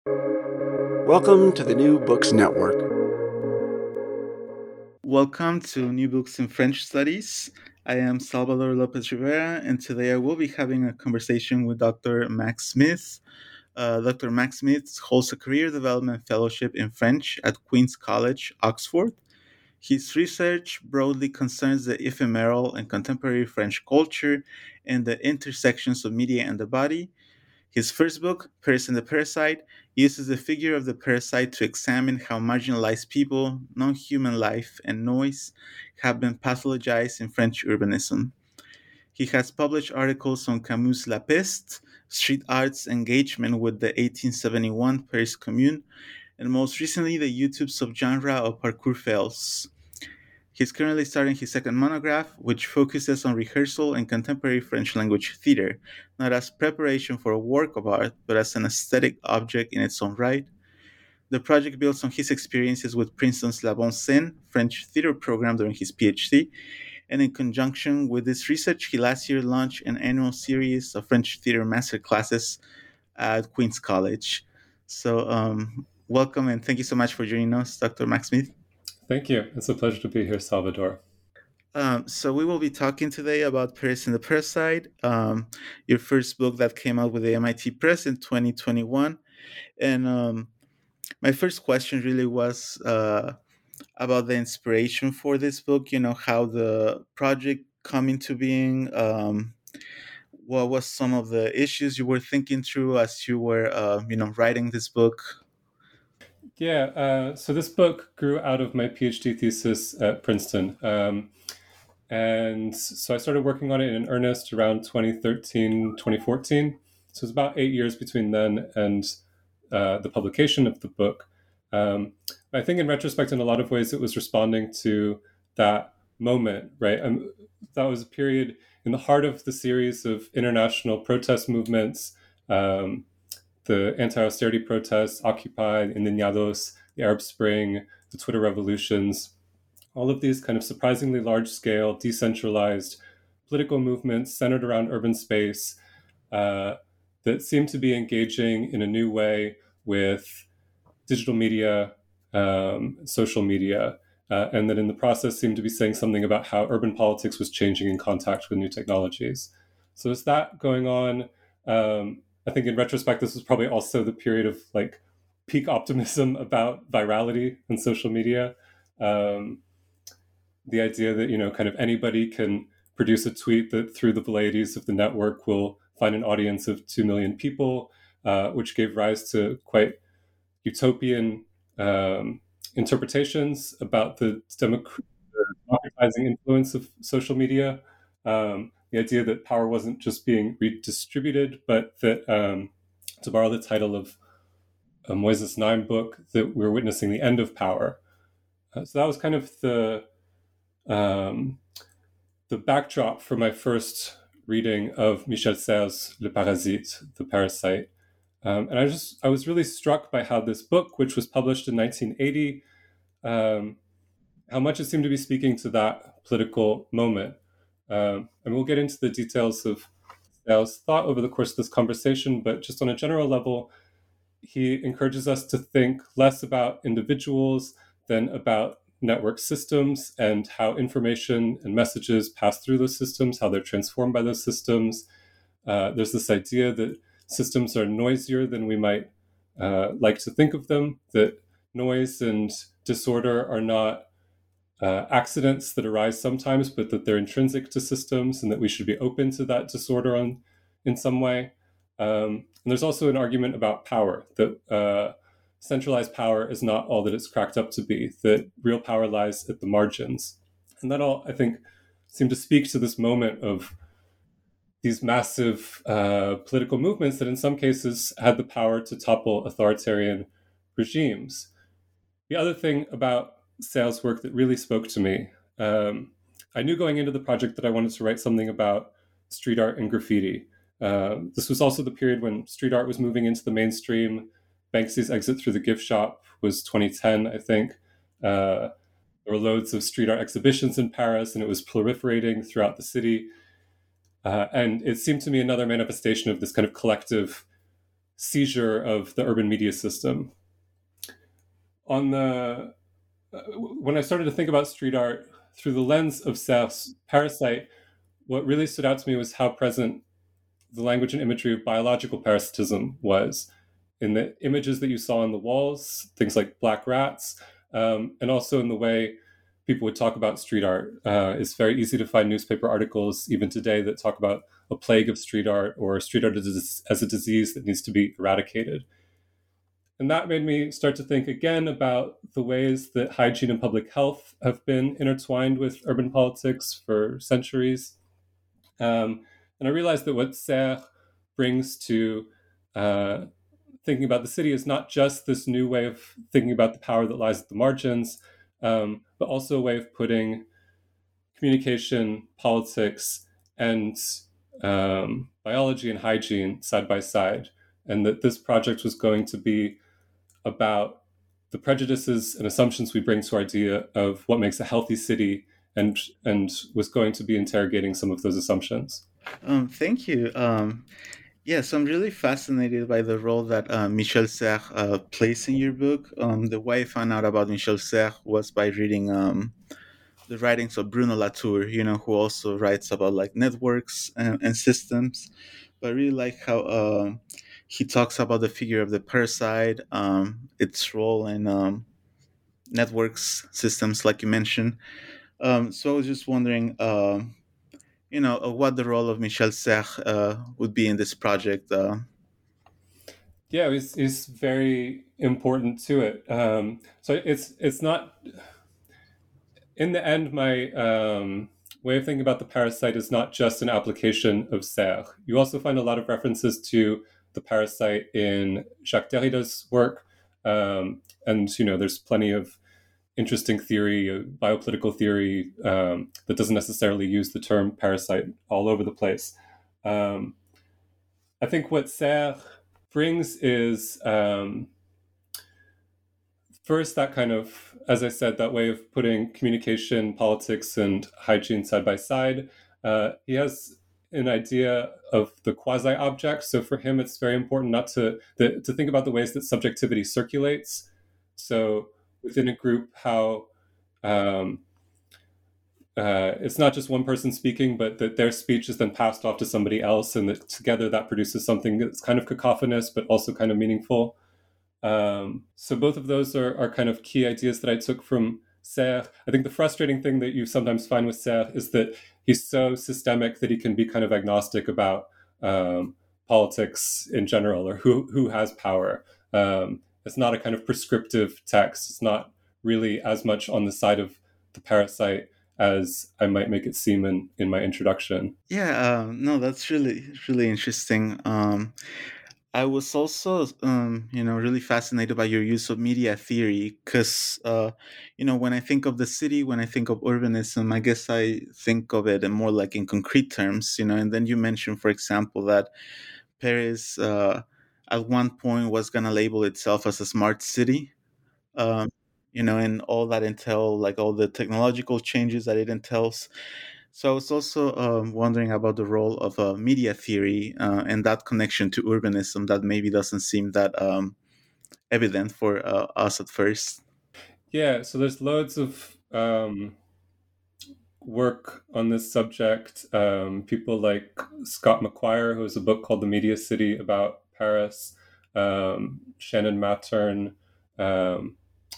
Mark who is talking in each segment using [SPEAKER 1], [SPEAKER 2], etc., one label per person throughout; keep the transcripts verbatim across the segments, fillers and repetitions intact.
[SPEAKER 1] Welcome to the New Books Network.
[SPEAKER 2] Welcome to New Books in French Studies. I am Salvador Lopez Rivera, and today I will be having a conversation with Doctor Max Smith. Uh, Doctor Max Smith holds a Career Development Fellowship in French at Queen's College, Oxford. His research broadly concerns the ephemeral and contemporary French culture and the intersections of media and the body. His first book, Paris and the Parasite, uses the figure of the parasite to examine how marginalized people, non human life, and noise have been pathologized in French urbanism. He has published articles on Camus' La Peste, street art's engagement with the eighteen seventy-one Paris Commune, and most recently the YouTube subgenre of parkour fails. He's currently starting his second monograph, which focuses on rehearsal and contemporary French language theater, not as preparation for a work of art, but as an aesthetic object in its own right. The project builds on his experiences with Princeton's La Bonne Scène French theater program during his PhD, and in conjunction with this research, he last year launched an annual series of French theater masterclasses at Queen's College. So, um, welcome and thank you so much for joining us, Doctor Max Smith.
[SPEAKER 3] Thank you. It's a pleasure to be here, Salvador.
[SPEAKER 2] Um, so we will be talking today about Paris and the Parasite, um, your first book that came out with the M I T Press in twenty twenty-one. And um, my first question really was uh, about the inspiration for this book, you know, how the project come into being, um, what was some of the issues you were thinking through as you were, uh, you know, writing this book?
[SPEAKER 3] Yeah, uh, so this book grew out of my PhD thesis at Princeton. Um, and so I started working on it in earnest around twenty thirteen, twenty fourteen. So it was about eight years between then and uh, the publication of the book. Um, I think in retrospect, in a lot of ways, it was responding to that moment, right? Um, that was a period in the heart of the series of international protest movements, um, the anti-austerity protests, Occupy, Indignados, the Arab Spring, the Twitter revolutions, all of these kind of surprisingly large-scale, decentralized political movements centered around urban space uh, that seem to be engaging in a new way with digital media, um, social media, uh, and that in the process seemed to be saying something about how urban politics was changing in contact with new technologies. So is that going on? Um, I think in retrospect, this was probably also the period of like peak optimism about virality and social media. Um, the idea that, you know, kind of anybody can produce a tweet that through the velleities of the network will find an audience of two million people, uh, which gave rise to quite utopian um, interpretations about the democ- democratizing influence of social media. Um, the idea that power wasn't just being redistributed, but that, um, to borrow the title of a Moises Naim book, that we're witnessing the end of power. Uh, so that was kind of the um, the backdrop for my first reading of Michel Serres' Le Parasite, The Parasite. Um, and I just I was really struck by how this book, which was published in nineteen eighty, um, how much it seemed to be speaking to that political moment. Um, and we'll get into the details of Serres' thought over the course of this conversation, but just on a general level, he encourages us to think less about individuals than about network systems and how information and messages pass through those systems, how they're transformed by those systems. Uh, there's this idea that systems are noisier than we might uh, like to think of them, that noise and disorder are not uh, accidents that arise sometimes, but that they're intrinsic to systems and that we should be open to that disorder on, in some way. Um, and there's also an argument about power, that uh, centralized power is not all that it's cracked up to be, that real power lies at the margins. And that all, I think, seem to speak to this moment of these massive uh, political movements that in some cases had the power to topple authoritarian regimes. The other thing about Serres' work that really spoke to me, um, I knew going into the project that I wanted to write something about street art and graffiti. Um, this was also the period when street art was moving into the mainstream. Banksy's exit through the gift shop was twenty ten, I think. Uh, there were loads of street art exhibitions in Paris, and it was proliferating throughout the city. Uh, and it seemed to me another manifestation of this kind of collective seizure of the urban media system. On the uh, when I started to think about street art through the lens of Serre's Parasite, what really stood out to me was how present the language and imagery of biological parasitism was in the images that you saw on the walls, things like black rats, um, and also in the way people would talk about street art. Uh, it's very easy to find newspaper articles even today that talk about a plague of street art or street art as a disease that needs to be eradicated. And that made me start to think again about the ways that hygiene and public health have been intertwined with urban politics for centuries. Um, and I realized that what Serre brings to uh, thinking about the city is not just this new way of thinking about the power that lies at the margins, um, but also a way of putting communication, politics, and um, biology and hygiene side by side. And that this project was going to be about the prejudices and assumptions we bring to our idea of what makes a healthy city, and and was going to be interrogating some of those assumptions.
[SPEAKER 2] Um, thank you. Um, yes, I'm really fascinated by the role that uh, Michel Serres uh, plays in your book. Um, the way I found out about Michel Serres was by reading um, the writings of Bruno Latour, you know, who also writes about like networks and, and systems. But I really like how uh, he talks about the figure of the parasite, um, its role in um, networks, systems, like you mentioned. Um, so I was just wondering, uh, you know, uh, what the role of Michel Serres uh, would be in this project. Uh,
[SPEAKER 3] yeah, it's, it's very important to it. Um, so it's it's not. In the end, my um, way of thinking about the parasite is not just an application of Serre. You also find a lot of references to the parasite in Jacques Derrida's work, um, and you know, there's plenty of interesting theory, uh, biopolitical theory um, that doesn't necessarily use the term parasite all over the place. Um, I think what Serre brings is um, first that kind of, as I said, that way of putting communication, politics, and hygiene side by side. Uh, he has an idea of the quasi-object. So for him, it's very important not to the, to think about the ways that subjectivity circulates. So within a group, how um, uh, it's not just one person speaking, but that their speech is then passed off to somebody else, and that together that produces something that's kind of cacophonous, but also kind of meaningful. Um, so both of those are, are kind of key ideas that I took from Serre. I think the frustrating thing that you sometimes find with Serre is that he's so systemic that he can be kind of agnostic about um, politics in general, or who who has power. Um, it's not a kind of prescriptive text. It's not really as much on the side of the parasite as I might make it seem in, in my introduction.
[SPEAKER 2] yeah, uh, no, that's really really interesting. Um, I was also, um, you know, really fascinated by your use of media theory because, uh, you know, when I think of the city, when I think of urbanism, I guess I think of it in more like in concrete terms, you know. And then you mentioned, for example, that Paris uh, at one point was going to label itself as a smart city, um, you know, and all that entail, like all the technological changes that it entails. So I was also um, wondering about the role of uh, media theory uh, and that connection to urbanism that maybe doesn't seem that um, evident for uh, us at first.
[SPEAKER 3] Yeah, so there's loads of um, work on this subject. Um, people like Scott McQuire, who has a book called The Media City about Paris, um, Shannon Mattern, um,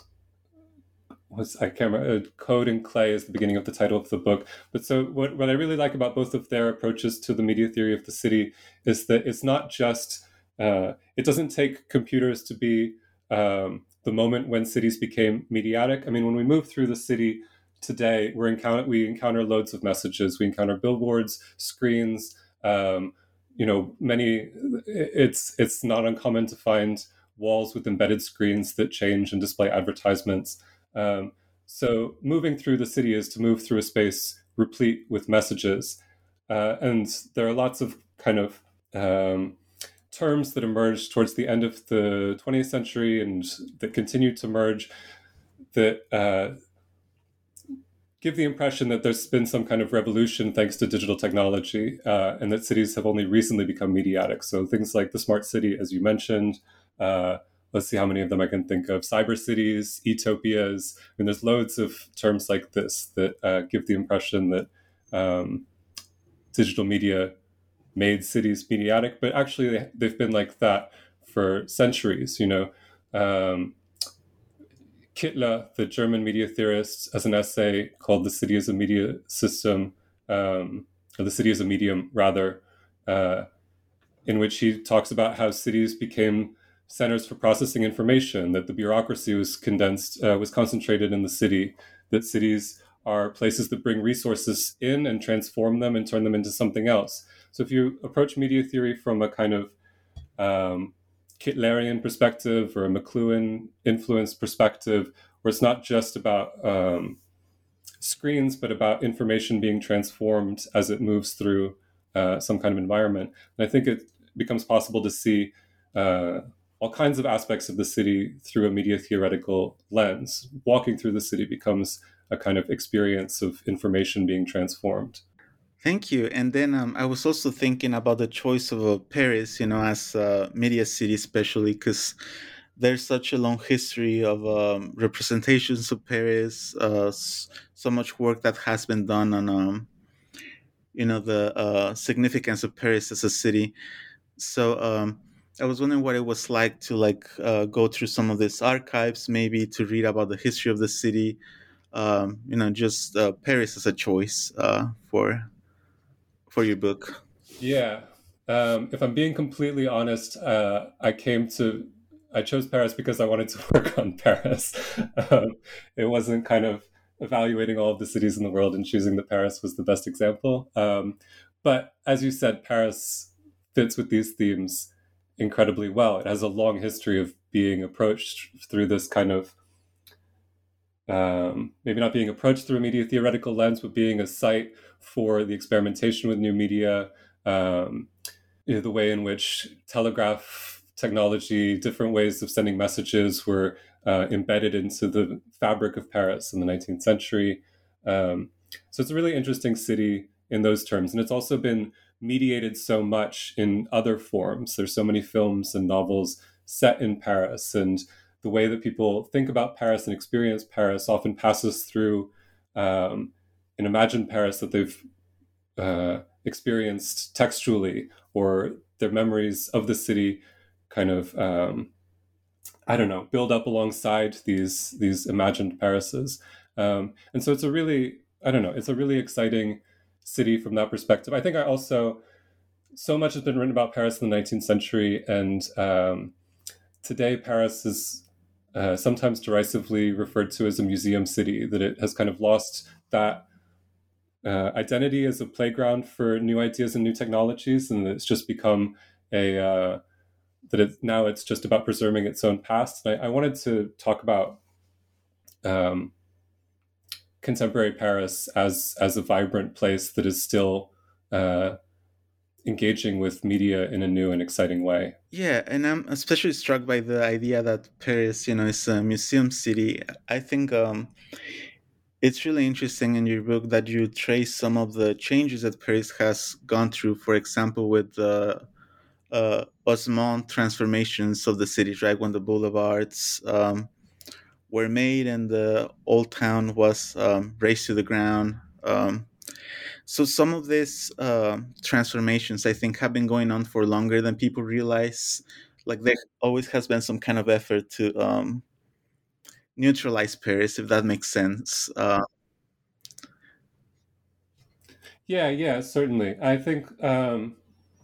[SPEAKER 3] was I can't remember, uh, Code and Clay is the beginning of the title of the book. But so what, what I really like about both of their approaches to the media theory of the city is that it's not just, uh, it doesn't take computers to be um, the moment when cities became mediatic. I mean, when we move through the city today, we're encounter, we encounter loads of messages. We encounter billboards, screens, um, you know, many, it's, it's not uncommon to find walls with embedded screens that change and display advertisements. Um, so moving through the city is to move through a space replete with messages. Uh, and there are lots of kind of um, terms that emerged towards the end of the twentieth century and that continue to merge that uh, give the impression that there's been some kind of revolution thanks to digital technology, uh, and that cities have only recently become mediatic. So things like the smart city, as you mentioned, uh, let's see how many of them I can think of, cyber cities, utopias. I mean, there's loads of terms like this that uh, give the impression that um, digital media made cities mediatic, but actually they, they've been like that for centuries, you know. Um, Kittler, the German media theorist, has an essay called "The City as a Media System," um, or "The City as a Medium," rather, uh, in which he talks about how cities became centers for processing information, that the bureaucracy was condensed, uh, was concentrated in the city, that cities are places that bring resources in and transform them and turn them into something else. So if you approach media theory from a kind of um, Kittlerian perspective or a McLuhan influenced perspective, where it's not just about um, screens, but about information being transformed as it moves through uh, some kind of environment. And I think it becomes possible to see uh, all kinds of aspects of the city through a media theoretical lens. Walking through the city becomes a kind of experience of information being transformed.
[SPEAKER 2] Thank you. And then um, I was also thinking about the choice of uh, Paris, you know, as a media city, especially because there's such a long history of um, representations of Paris, uh, s- so much work that has been done on, um, you know, the uh, significance of Paris as a city. So um, I was wondering what it was like to like uh, go through some of these archives, maybe to read about the history of the city. Um, you know, just uh, Paris as a choice uh, for for your book.
[SPEAKER 3] Yeah. Um, if I'm being completely honest, uh, I came to, I chose Paris because I wanted to work on Paris. Um, it wasn't kind of evaluating all of the cities in the world and choosing that Paris was the best example. Um, but as you said, Paris fits with these themes incredibly well. It has a long history of being approached through this kind of um, maybe not being approached through a media theoretical lens, but being a site for the experimentation with new media, um, you know, the way in which telegraph technology, different ways of sending messages were uh, embedded into the fabric of Paris in the nineteenth century. Um, so it's a really interesting city in those terms. And it's also been mediated so much in other forms. There's so many films and novels set in Paris, and the way that people think about Paris and experience Paris often passes through um, an imagined Paris that they've uh, experienced textually, or their memories of the city kind of, um, I don't know, build up alongside these these imagined Parises. Um, and so it's a really, I don't know, it's a really exciting city from that perspective. I think I also, so much has been written about Paris in the nineteenth century, and um, today Paris is uh, sometimes derisively referred to as a museum city, that it has kind of lost that uh, identity as a playground for new ideas and new technologies, and it's just become a uh, that it now it's just about preserving its own past. And I, I wanted to talk about um, contemporary Paris as as a vibrant place that is still uh, engaging with media in a new and exciting way.
[SPEAKER 2] Yeah, and I'm especially struck by the idea that Paris, you know, is a museum city. I think um, it's really interesting in your book that you trace some of the changes that Paris has gone through. For example, with the uh, Haussmann transformations of the city, right? When the boulevards um, were made and the old town was um, razed to the ground. Um, so some of these uh, transformations, I think, have been going on for longer than people realize. Like there always has been some kind of effort to um, neutralize Paris, if that makes sense. Uh,
[SPEAKER 3] Yeah, yeah, certainly. I think um,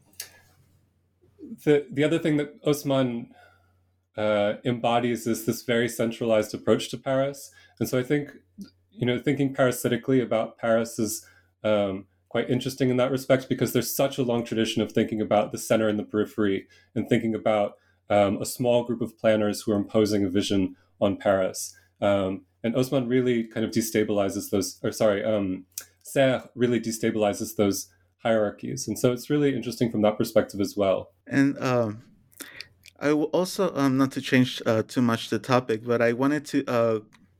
[SPEAKER 3] the the other thing that Osman uh, embodies is this very centralized approach to Paris, and so I think, you know, thinking parasitically about Paris is um, quite interesting in that respect, because there's such a long tradition of thinking about the center and the periphery, and thinking about um, a small group of planners who are imposing a vision on Paris. Um, and Osman really kind of destabilizes those, or sorry, um, Serre really destabilizes those hierarchies. And so it's really interesting from that perspective as well.
[SPEAKER 2] and um, I will also, um, not to change uh, too much the topic, but I wanted to uh,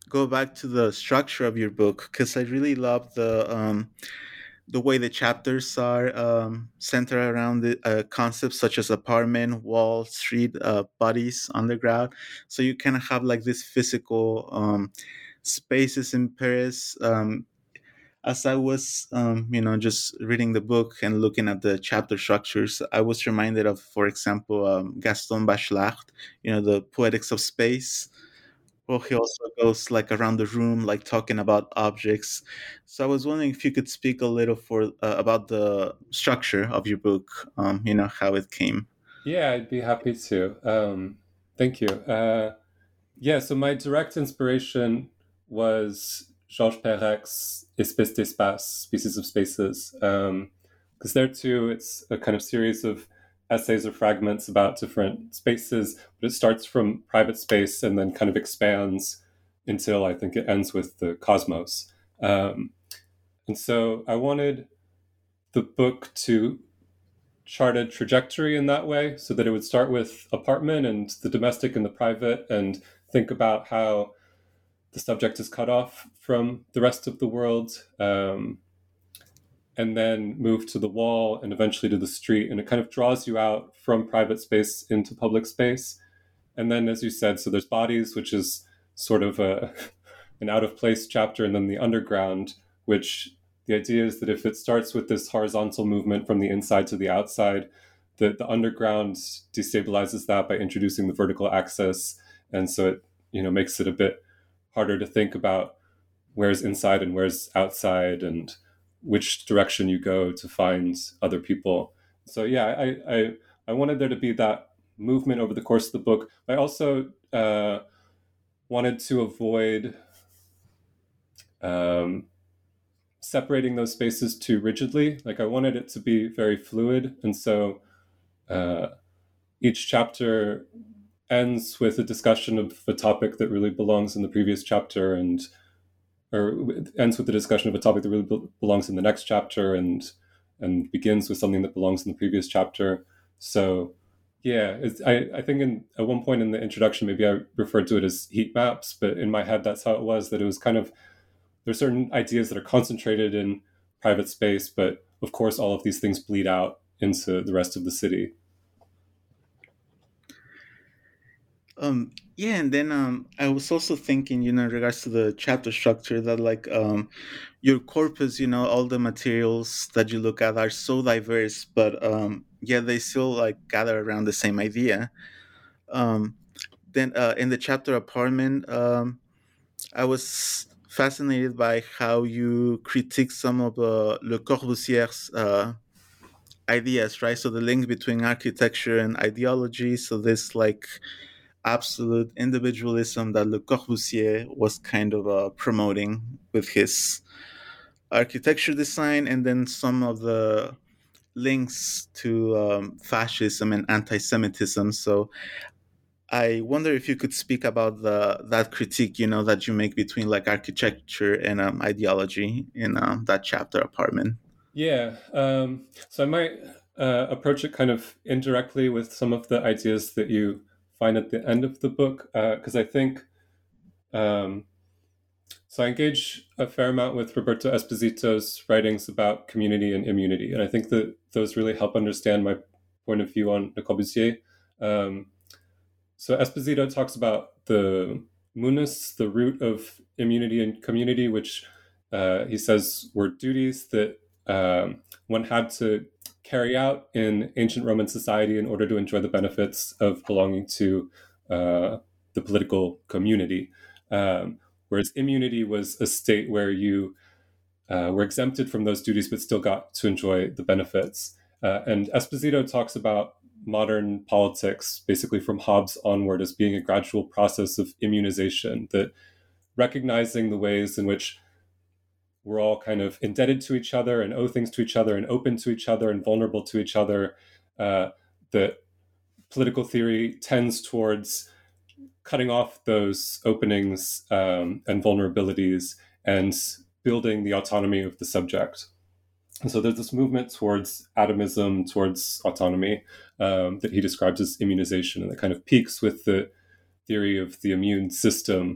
[SPEAKER 2] go back to the structure of your book because I really love the um, the way the chapters are um, centered around the uh, concepts such as apartment, wall, street, uh, bodies, underground. So you kind of have like this physical um, spaces in Paris. Um, as I was, um, you know, just reading the book and looking at the chapter structures, I was reminded of, for example, um, Gaston Bachelard, you know, the Poetics of Space. Well, he also goes like around the room, like talking about objects. So I was wondering if you could speak a little for uh, about the structure of your book. Um, you know how it came.
[SPEAKER 3] Yeah, I'd be happy to. Um, thank you. Uh, yeah, so my direct inspiration was Georges Perec's Espèces d'espace, Species of Spaces. Um, because there too, it's a kind of series of essays or fragments about different spaces, but it starts from private space and then kind of expands until I think it ends with the cosmos. Um, and so I wanted the book to chart a trajectory in that way so that it would start with apartment and the domestic and the private and think about how the subject is cut off from the rest of the world, um, and then move to the wall and eventually to the street. And it kind of draws you out from private space into public space. And then, as you said, so there's bodies, which is sort of a, an out of place chapter, and then the underground, which the idea is that if it starts with this horizontal movement from the inside to the outside, the, the underground destabilizes that by introducing the vertical axis. And so it, you know, makes it a bit harder to think about where's inside and where's outside and which direction you go to find other people. So yeah, I, I, I wanted there to be that movement over the course of the book. I also uh, wanted to avoid um, separating those spaces too rigidly. Like I wanted it to be very fluid. And so uh, each chapter ends with a discussion of a topic that really belongs in the previous chapter, and or ends with the discussion of a topic that really be- belongs in the next chapter, and and begins with something that belongs in the previous chapter. So yeah, it's, I, I think in, at one point in the introduction, maybe I referred to it as heat maps, but in my head, that's how it was, that it was kind of, there's certain ideas that are concentrated in private space, but of course, all of these things bleed out into the rest of the city.
[SPEAKER 2] Um, yeah, and then um, I was also thinking, you know, in regards to the chapter structure, that like um, your corpus, you know, all the materials that you look at are so diverse, but um, yeah, they still like gather around the same idea. Um, then uh, in the chapter apartment, um, I was fascinated by how you critique some of uh, Le Corbusier's uh, ideas, right? So the link between architecture and ideology. So this like absolute individualism that Le Corbusier was kind of uh, promoting with his architecture design, and then some of the links to um, fascism and anti-Semitism. So I wonder if you could speak about the that critique, you know, that you make between like architecture and um, ideology in um, that chapter, apartment.
[SPEAKER 3] Yeah, um, so I might uh, approach it kind of indirectly with some of the ideas that you find at the end of the book, because uh, I think um, so. I engage a fair amount with Roberto Esposito's writings about community and immunity, and I think that those really help understand my point of view on Le Corbusier. Um, so Esposito talks about the munus, the root of immunity and community, which uh, he says were duties that um, one had to carry out in ancient Roman society in order to enjoy the benefits of belonging to uh, the political community. Um, whereas immunity was a state where you uh, were exempted from those duties but still got to enjoy the benefits. Uh, and Esposito talks about modern politics, basically from Hobbes onward, as being a gradual process of immunization, that recognizing the ways in which we're all kind of indebted to each other and owe things to each other and open to each other and vulnerable to each other, uh, that political theory tends towards cutting off those openings um, and vulnerabilities and building the autonomy of the subject. And so there's this movement towards atomism, towards autonomy, um, that he describes as immunization, and that kind of peaks with the theory of the immune system,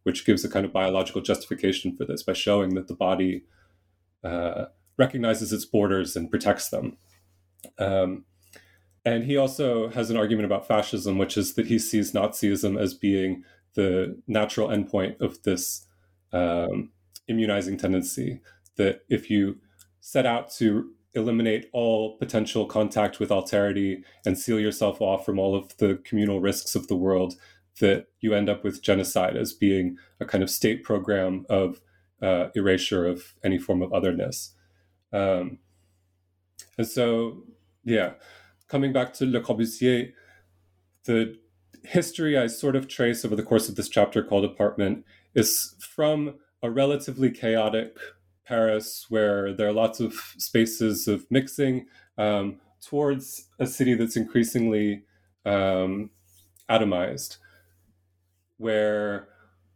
[SPEAKER 3] which gives a kind of biological justification for this by showing that the body uh, recognizes its borders and protects them. Um, and he also has an argument about fascism, which is that he sees Nazism as being the natural endpoint of this um, immunizing tendency, that if you set out to eliminate all potential contact with alterity and seal yourself off from all of the communal risks of the world, that you end up with genocide as being a kind of state program of uh, erasure of any form of otherness. Um, and so, yeah, coming back to Le Corbusier, the history I sort of trace over the course of this chapter called Apartment is from a relatively chaotic Paris where there are lots of spaces of mixing um, towards a city that's increasingly um, atomized, where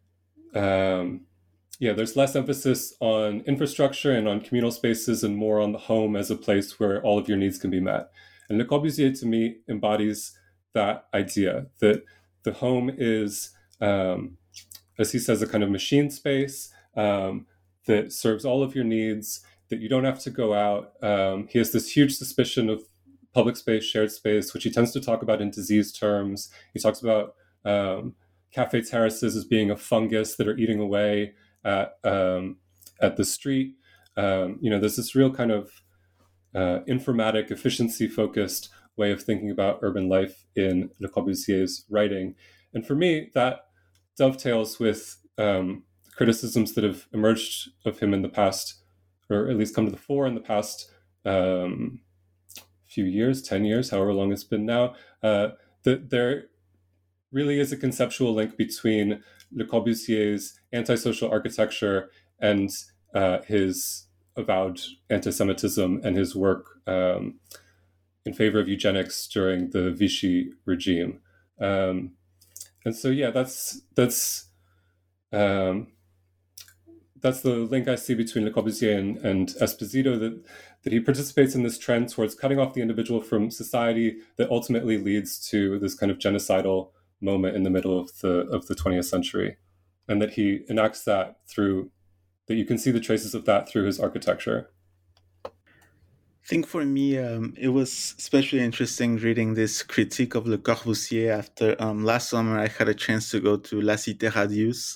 [SPEAKER 3] um, yeah, there's less emphasis on infrastructure and on communal spaces and more on the home as a place where all of your needs can be met. And Le Corbusier, to me, embodies that idea that the home is, um, as he says, a kind of machine space um, that serves all of your needs, that you don't have to go out. Um, he has this huge suspicion of public space, shared space, which he tends to talk about in disease terms. He talks about um, cafe terraces as being a fungus that are eating away at um, at the street. Um, you know, there's this real kind of uh, informatic, efficiency-focused way of thinking about urban life in Le Corbusier's writing. And for me, that dovetails with um, criticisms that have emerged of him in the past, or at least come to the fore in the past um, few years, ten years, however long it's been now, uh, that there really is a conceptual link between Le Corbusier's antisocial architecture and uh, his avowed anti-Semitism and his work um, in favor of eugenics during the Vichy regime. Um, and so, yeah, that's that's um, that's the link I see between Le Corbusier and, and Esposito, that, that he participates in this trend towards cutting off the individual from society that ultimately leads to this kind of genocidal moment in the middle of the of the twentieth century, and that he enacts that through, that you can see the traces of that through his architecture.
[SPEAKER 2] I think for me, um, it was especially interesting reading this critique of Le Corbusier after um, last summer I had a chance to go to La Cité Radieuse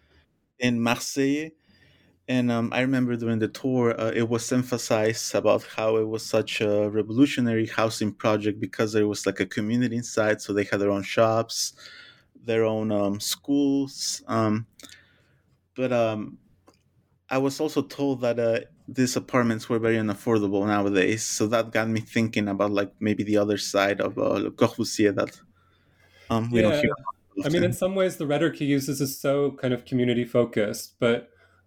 [SPEAKER 2] in Marseille. And um, I remember during the tour, uh, it was emphasized about how it was such a revolutionary housing project because there was like a community inside. So they had their own shops, their own um, schools. Um, but um, I was also told that uh, these apartments were very unaffordable nowadays. So that got me thinking about like maybe the other side of uh, Le Corbusier that um, we don't
[SPEAKER 3] Yeah,
[SPEAKER 2] hear.
[SPEAKER 3] I mean, in some ways, the rhetoric he uses is so kind of community focused, but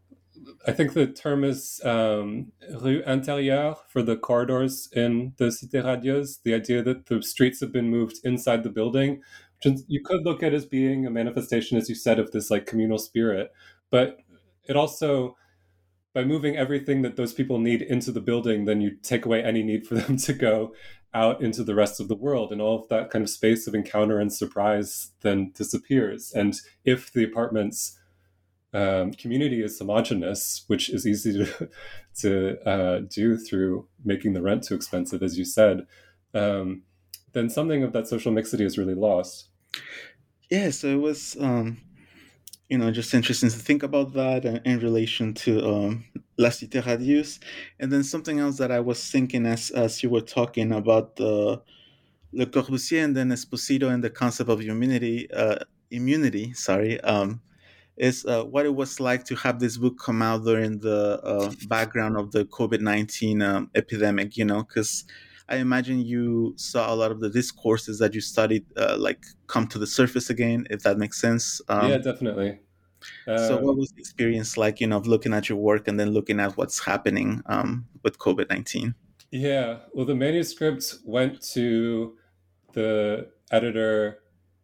[SPEAKER 3] I think the term is um, rue intérieure for the corridors in the Cité Radieuse, the idea that the streets have been moved inside the building, which you could look at as being a manifestation, as you said, of this like communal spirit. But it also, by moving everything that those people need into the building, then you take away any need for them to go out into the rest of the world, and all of that kind of space of encounter and surprise then disappears. And if the apartments Um, community is homogenous, which is easy to to uh, do through making the rent too expensive, as you said, um, then something of that social mixity is really lost.
[SPEAKER 2] Yeah, so it was, um, you know, just interesting to think about that in, in relation to um, La Cité Radieuse. And then something else that I was thinking as as you were talking about the Le Corbusier and then Esposito and the concept of immunity, uh, immunity, sorry, um, is uh, what it was like to have this book come out during the uh, background of the COVID nineteen um, epidemic, you know, because I imagine you saw a lot of the discourses that you studied uh, like come to the surface again, if that makes sense.
[SPEAKER 3] Yeah,
[SPEAKER 2] Um,
[SPEAKER 3] definitely.
[SPEAKER 2] so what
[SPEAKER 3] Um,
[SPEAKER 2] was the experience like, you know, of looking at your work and then looking at what's happening um, with COVID nineteen?
[SPEAKER 3] yeah, well, the manuscript went to the editor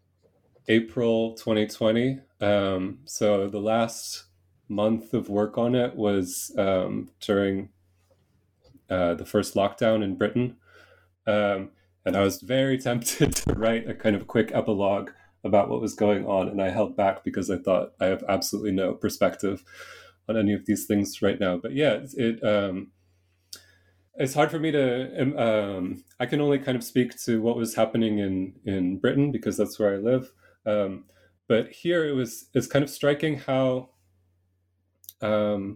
[SPEAKER 3] April twenty twenty. Um, so the last month of work on it was um, during uh, the first lockdown in Britain. Um, and I was very tempted to write a kind of quick epilogue about what was going on, and I held back because I thought I have absolutely no perspective on any of these things right now. But yeah, it um, it's hard for me to. Um, um, I can only kind of speak to what was happening in in Britain because that's where I live. Um, but here it was. It's kind of striking how um,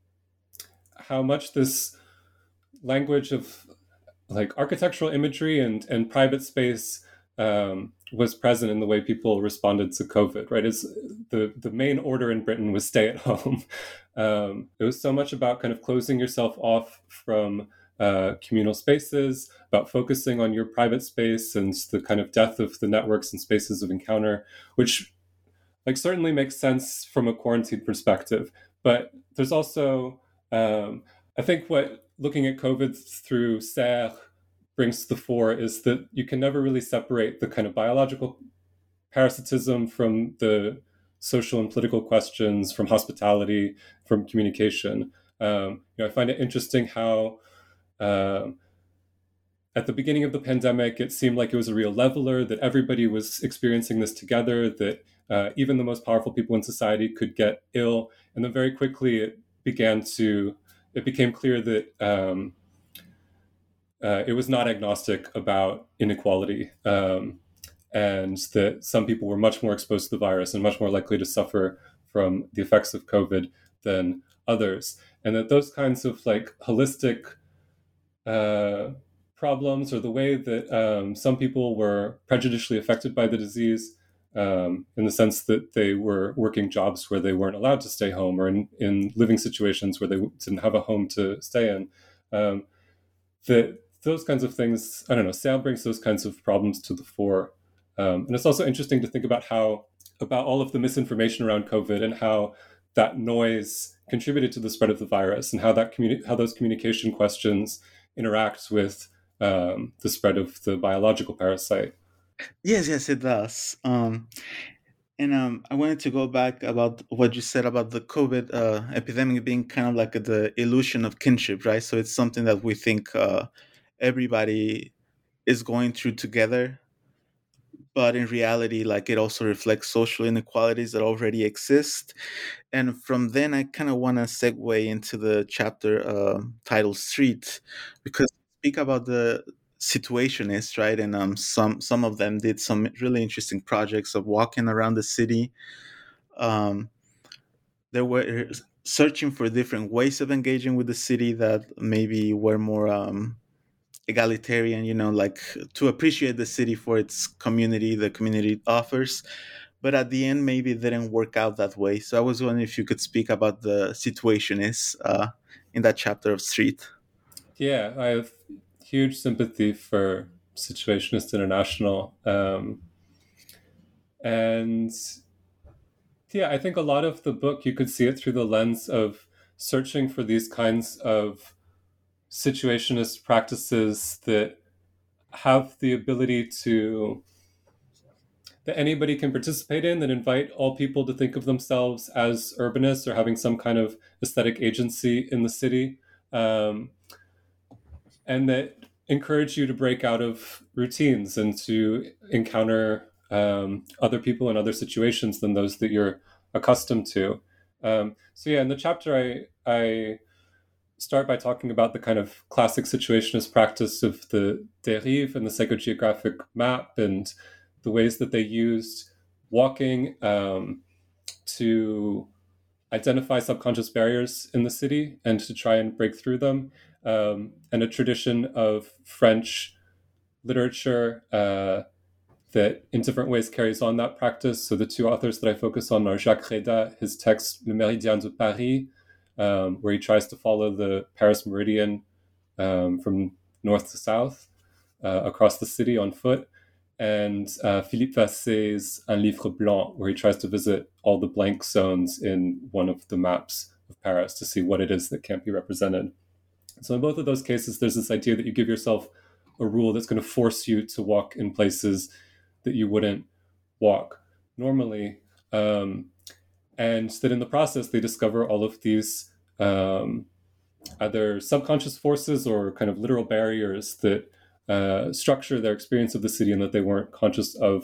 [SPEAKER 3] how much this language of like architectural imagery and and private space um, was present in the way people responded to COVID. Right, is the the main order in Britain was stay at home. Um, it was so much about kind of closing yourself off from uh, communal spaces, about focusing on your private space and the kind of death of the networks and spaces of encounter, which like certainly makes sense from a quarantine perspective. But there's also, um, I think what looking at COVID through Serre brings to the fore is that you can never really separate the kind of biological parasitism from the social and political questions, from hospitality, from communication. Um, you know, I find it interesting how um, at the beginning of the pandemic, it seemed like it was a real leveler, that everybody was experiencing this together, that uh, even the most powerful people in society could get ill. And then very quickly it began to, it became clear that um, uh, it was not agnostic about inequality. Um, and that some people were much more exposed to the virus and much more likely to suffer from the effects of COVID than others. And that those kinds of like holistic uh, problems, or the way that um, some people were prejudicially affected by the disease, um, in the sense that they were working jobs where they weren't allowed to stay home, or in, in living situations where they didn't have a home to stay in. Um, that those kinds of things, I don't know, Serre brings those kinds of problems to the fore. Um, and it's also interesting to think about how, about all of the misinformation around COVID and how that noise contributed to the spread of the virus, and how that communi- how those communication questions interact with um, the spread of the biological parasite.
[SPEAKER 2] Yes, yes, it does. Um, and um, I wanted to go back about what you said about the COVID uh, epidemic being kind of like the illusion of kinship, right? So it's something that we think uh, everybody is going through together, but in reality, like it also reflects social inequalities that already exist. And from then, I kind of want to segue into the chapter uh, titled "Street," because we speak about the situationists, right? And um, some some of them did some really interesting projects of walking around the city. Um, they were searching for different ways of engaging with the city that maybe were more um, egalitarian, you know, like to appreciate the city for its community, the community it offers. But at the end, maybe it didn't work out that way. So I was wondering if you could speak about the situationists uh, in that chapter of Street.
[SPEAKER 3] Yeah, I have huge sympathy for Situationist International. Um, and yeah, I think a lot of the book, you could see it through the lens of searching for these kinds of situationist practices that have the ability to, that anybody can participate in, that invite all people to think of themselves as urbanists or having some kind of aesthetic agency in the city, um, and that encourage you to break out of routines and to encounter um, other people in other situations than those that you're accustomed to. Um, so yeah, in the chapter, I I start by talking about the kind of classic situationist practice of the dérive and the psychogeographic map, and the ways that they used walking um, to identify subconscious barriers in the city and to try and break through them, um, and a tradition of French literature uh, that in different ways carries on that practice. So the two authors that I focus on are Jacques Reda, his text Le Méridien de Paris, um, where he tries to follow the Paris meridian um, from north to south uh, across the city on foot, and uh, Philippe Vasset's Un Livre Blanc, where he tries to visit all the blank zones in one of the maps of Paris to see what it is that can't be represented. So in both of those cases, there's this idea that you give yourself a rule that's going to force you to walk in places that you wouldn't walk normally. Um, and that in the process, they discover all of these um, either subconscious forces or kind of literal barriers that uh, structure their experience of the city and that they weren't conscious of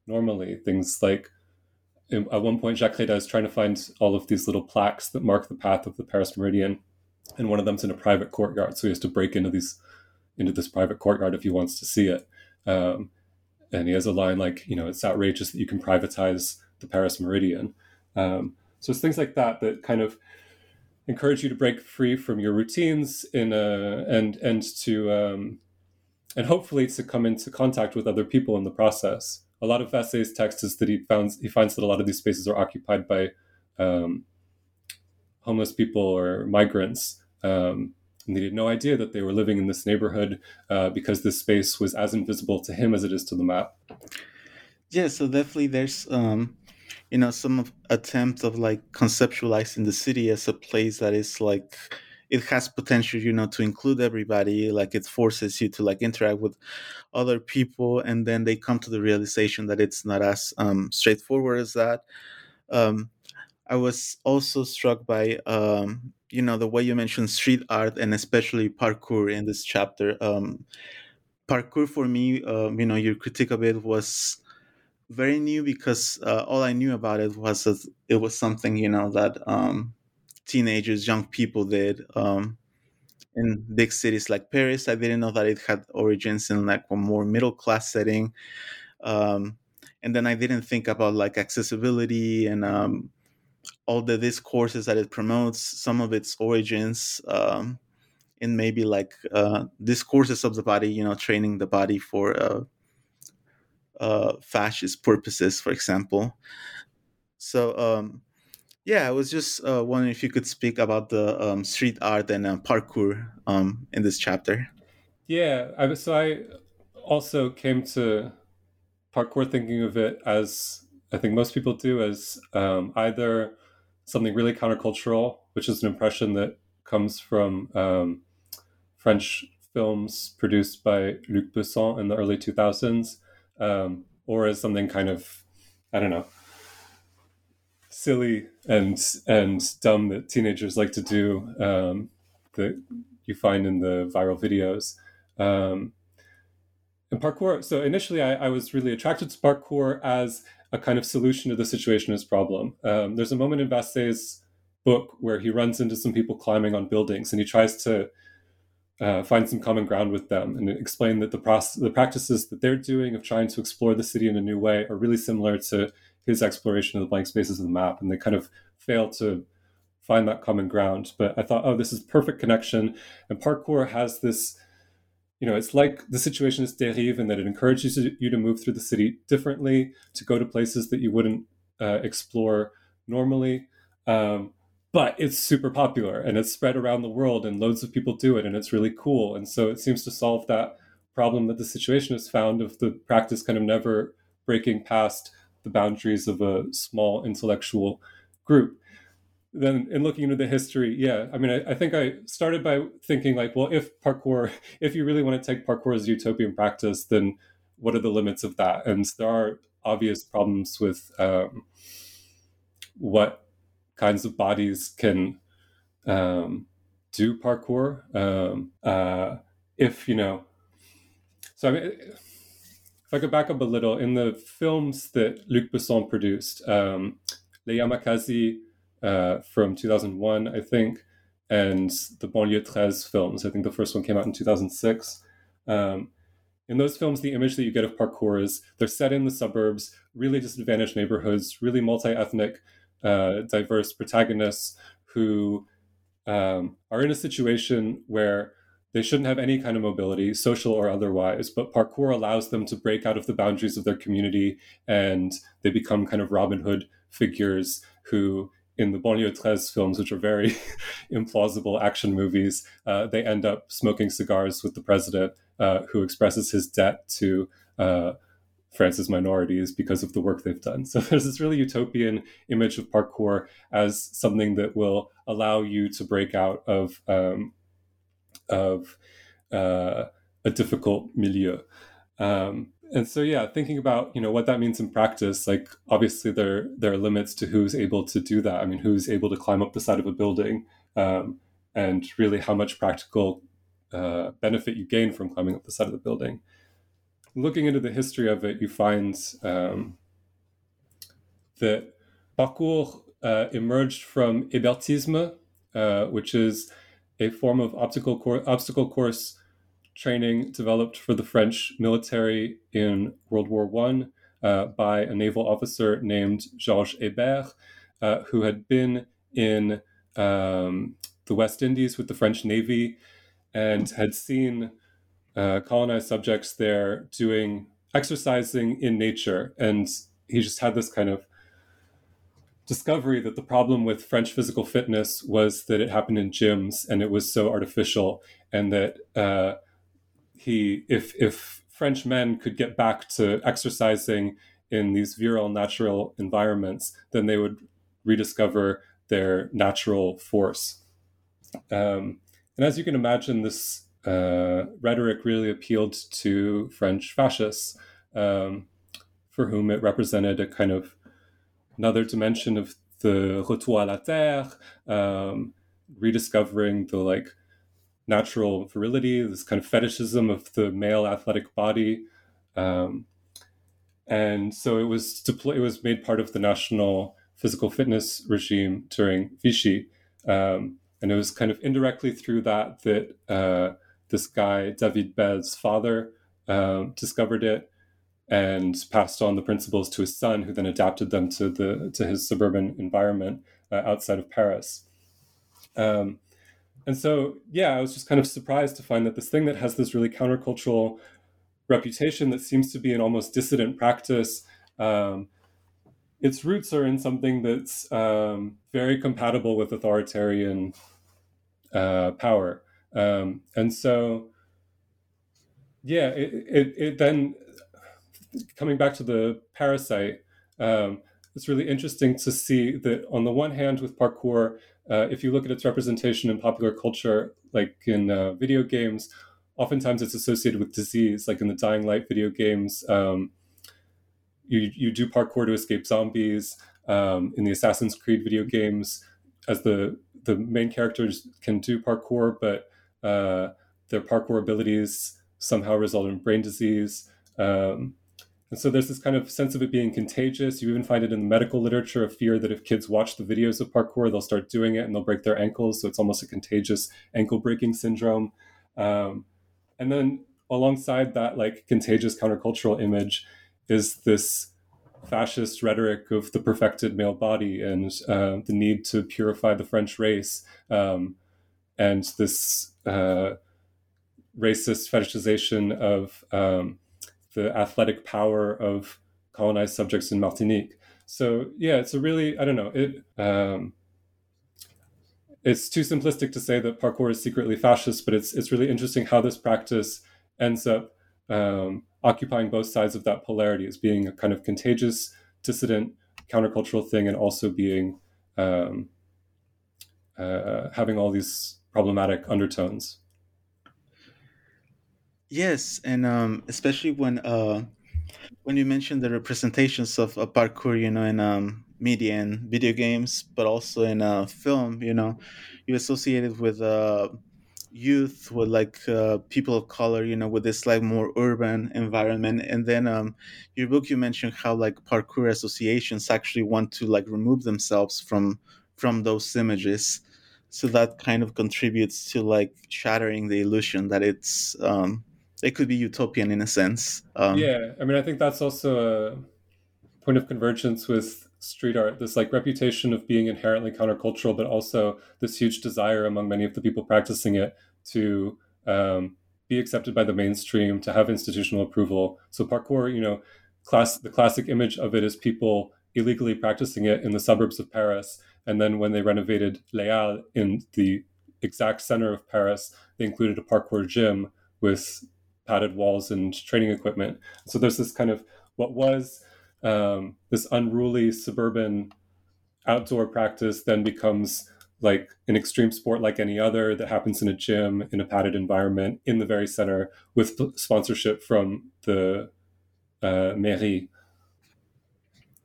[SPEAKER 3] normally. Things like, at one point, Jacques Reda is trying to find all of these little plaques that mark the path of the Paris Meridian, and one of them's in a private courtyard, so he has to break into these into this private courtyard if he wants to see it. Um, and he has a line like, you know, it's outrageous that you can privatize the Paris Meridian. Um, so it's things like that that kind of encourage you to break free from your routines in a, and and to um, and hopefully to come into contact with other people in the process. A lot of Vassey's text is that he finds he finds that a lot of these spaces are occupied by um, homeless people or migrants. Um, and they had no idea that they were living in this neighborhood uh, because this space was as invisible to him as it is to the map.
[SPEAKER 2] Yeah, so definitely there's, um, you know, some of attempts of like conceptualizing the city as a place that is like, it has potential, you know, to include everybody. Like it forces you to like interact with other people, and then they come to the realization that it's not as um, straightforward as that. Um, I was also struck by, um, you know, the way you mentioned street art and especially parkour in this chapter. Um, parkour for me, um, you know, your critique of it was very new because uh, all I knew about it was that it was something, you know, that um, teenagers, young people did um, in big cities like Paris. I didn't know that it had origins in like a more middle class setting. Um, and then I didn't think about like accessibility and um, all the discourses that it promotes, some of its origins, um, in maybe like uh, discourses of the body, you know, training the body for uh, uh, fascist purposes, for example. So, um, yeah, I was just uh, wondering if you could speak about the um, street art and uh, parkour um, in this chapter.
[SPEAKER 3] Yeah, I, so I also came to parkour thinking of it as, I think most people do, as um, either something really countercultural, which is an impression that comes from um, French films produced by Luc Besson in the early two thousands, um, or as something kind of, I don't know, silly and and dumb that teenagers like to do, um, that you find in the viral videos. Um, and parkour, so initially I, I was really attracted to parkour as a kind of solution to the situationist problem. Um, there's a moment in Vassey's book where he runs into some people climbing on buildings, and he tries to uh, find some common ground with them and explain that the process, the practices that they're doing of trying to explore the city in a new way are really similar to his exploration of the blank spaces of the map, and they kind of fail to find that common ground. But I thought, oh, this is perfect connection, and parkour has this, you know, it's like the situationist dérive in that it encourages you to move through the city differently, to go to places that you wouldn't uh, explore normally. Um, but it's super popular and it's spread around the world and loads of people do it and it's really cool. And so it seems to solve that problem that the situationists found of the practice kind of never breaking past the boundaries of a small intellectual group. Then in looking into the history, yeah, I mean, I, I think I started by thinking like, well, if parkour, if you really want to take parkour as a utopian practice, then what are the limits of that? And there are obvious problems with um, what kinds of bodies can um, do parkour. Um, uh, if, you know, so I mean, if I could back up a little, in the films that Luc Besson produced, um, Les Yamakasi, Uh, from two thousand one, I think, and the Banlieue thirteen films. I think the first one came out in two thousand six. Um, in those films, the image that you get of parkour is they're set in the suburbs, really disadvantaged neighborhoods, really multi-ethnic, uh, diverse protagonists who um, are in a situation where they shouldn't have any kind of mobility, social or otherwise, but parkour allows them to break out of the boundaries of their community, and they become kind of Robin Hood figures who, in the Banlieue thirteen films, which are very implausible action movies, uh, they end up smoking cigars with the president, uh, who expresses his debt to uh, France's minorities because of the work they've done. So there's this really utopian image of parkour as something that will allow you to break out of um, of uh, a difficult milieu. Um, and so, yeah, thinking about, you know, what that means in practice, like obviously there there are limits to who's able to do that. I mean, who's able to climb up the side of a building, um, and really how much practical uh, benefit you gain from climbing up the side of the building. looking into the history of it, you find um, that parkour uh, emerged from hébertisme, uh, which is a form of obstacle, cor- obstacle course training developed for the French military in World War One uh, by a naval officer named Georges Hébert, uh, who had been in um, the West Indies with the French Navy and had seen uh, colonized subjects there doing exercising in nature. And he just had this kind of discovery that the problem with French physical fitness was that it happened in gyms and it was so artificial, and that uh, he, if if French men could get back to exercising in these virile, natural environments, then they would rediscover their natural force. Um, and as you can imagine, this uh, rhetoric really appealed to French fascists, um, for whom it represented a kind of another dimension of the retour à la terre, um, rediscovering the like natural virility, this kind of fetishism of the male athletic body, um, and so it was deployed. It was made part of the national physical fitness regime during Vichy, um, and it was kind of indirectly through that that uh, this guy David Bell's father um, discovered it and passed on the principles to his son, who then adapted them to the to his suburban environment uh, outside of Paris. Um, and so, yeah, I was just kind of surprised to find that this thing that has this really countercultural reputation that seems to be an almost dissident practice, um, its roots are in something that's um, very compatible with authoritarian uh, power. Um, and so, yeah, it, it, it then, coming back to the parasite, um, it's really interesting to see that on the one hand with parkour, uh, if you look at its representation in popular culture, like in uh, video games, oftentimes it's associated with disease, like in the Dying Light video games. Um, you, you do parkour to escape zombies. Um, in the Assassin's Creed video games, as the, the main characters can do parkour, but uh, their parkour abilities somehow result in brain disease. Um, And so there's this kind of sense of it being contagious. You even find it in the medical literature, a fear that if kids watch the videos of parkour, they'll start doing it and they'll break their ankles. So it's almost a contagious ankle breaking syndrome. Um, and then alongside that, like contagious countercultural image is this fascist rhetoric of the perfected male body and uh, the need to purify the French race, um, and this uh, racist fetishization of um, the athletic power of colonized subjects in Martinique. So yeah, it's a really, I don't know, it um, it's too simplistic to say that parkour is secretly fascist, but it's it's really interesting how this practice ends up um, occupying both sides of that polarity, as being a kind of contagious, dissident, countercultural thing, and also being um, uh, having all these problematic undertones.
[SPEAKER 2] Yes, and um, especially when uh, when you mentioned the representations of uh, parkour, you know, in um, media and video games, but also in uh, film, you know, you associate it with uh, youth, with like uh, people of color, you know, with this like more urban environment. And then um, your book, you mentioned how like parkour associations actually want to like remove themselves from from those images. So that kind of contributes to like shattering the illusion that it's um, it could be utopian in a sense. Um,
[SPEAKER 3] Yeah, I mean, I think that's also a point of convergence with street art, this like reputation of being inherently countercultural, but also this huge desire among many of the people practicing it to um, be accepted by the mainstream, to have institutional approval. So parkour, you know, class the classic image of it is people illegally practicing it in the suburbs of Paris, and then when they renovated Les Halles in the exact center of Paris, they included a parkour gym with padded walls and training equipment. So there's this kind of what was um, this unruly suburban outdoor practice then becomes like an extreme sport like any other that happens in a gym in a padded environment in the very center with sponsorship from the uh, mairie.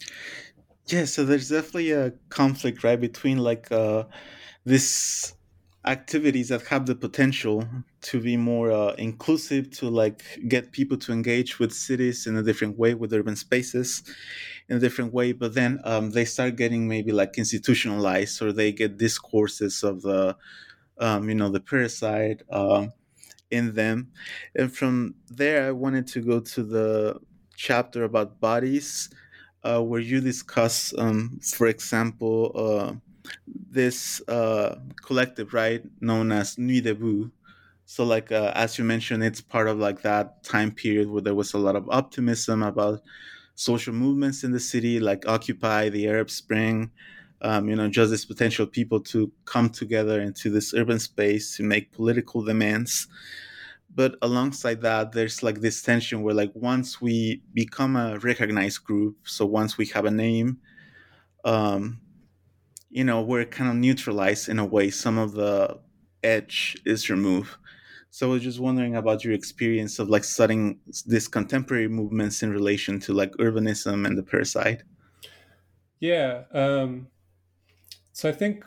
[SPEAKER 2] yeah, so there's definitely a conflict, right, between like uh, this activities that have the potential to be more uh, inclusive, to like get people to engage with cities in a different way, with urban spaces in a different way. But then um, they start getting maybe like institutionalized, or they get discourses of the um, you know the parasite um, in them. And from there, I wanted to go to the chapter about bodies, uh, where you discuss, um, for example, uh, this uh, collective, right, known as Nuit Debout. So, like uh, as you mentioned, it's part of like that time period where there was a lot of optimism about social movements in the city, like Occupy, the Arab Spring. Um, you know, just this potential people to come together into this urban space to make political demands. But alongside that, there's like this tension where, like, once we become a recognized group, so once we have a name, um, you know, we're kind of neutralized in a way. Some of the edge is removed. So I was just wondering about your experience of like studying these contemporary movements in relation to like urbanism and the parasite.
[SPEAKER 3] Yeah. Um, so I think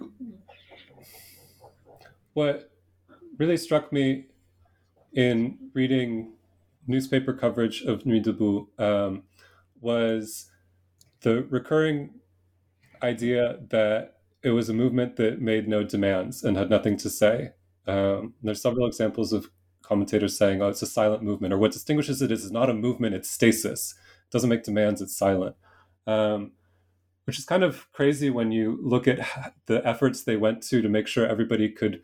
[SPEAKER 3] what really struck me in reading newspaper coverage of Nuit Debout um, was the recurring idea that it was a movement that made no demands and had nothing to say. Um, there's several examples of commentators saying, oh, it's a silent movement, or what distinguishes it is it's not a movement, it's stasis. It doesn't make demands, it's silent. Um, which is kind of crazy when you look at the efforts they went to to make sure everybody could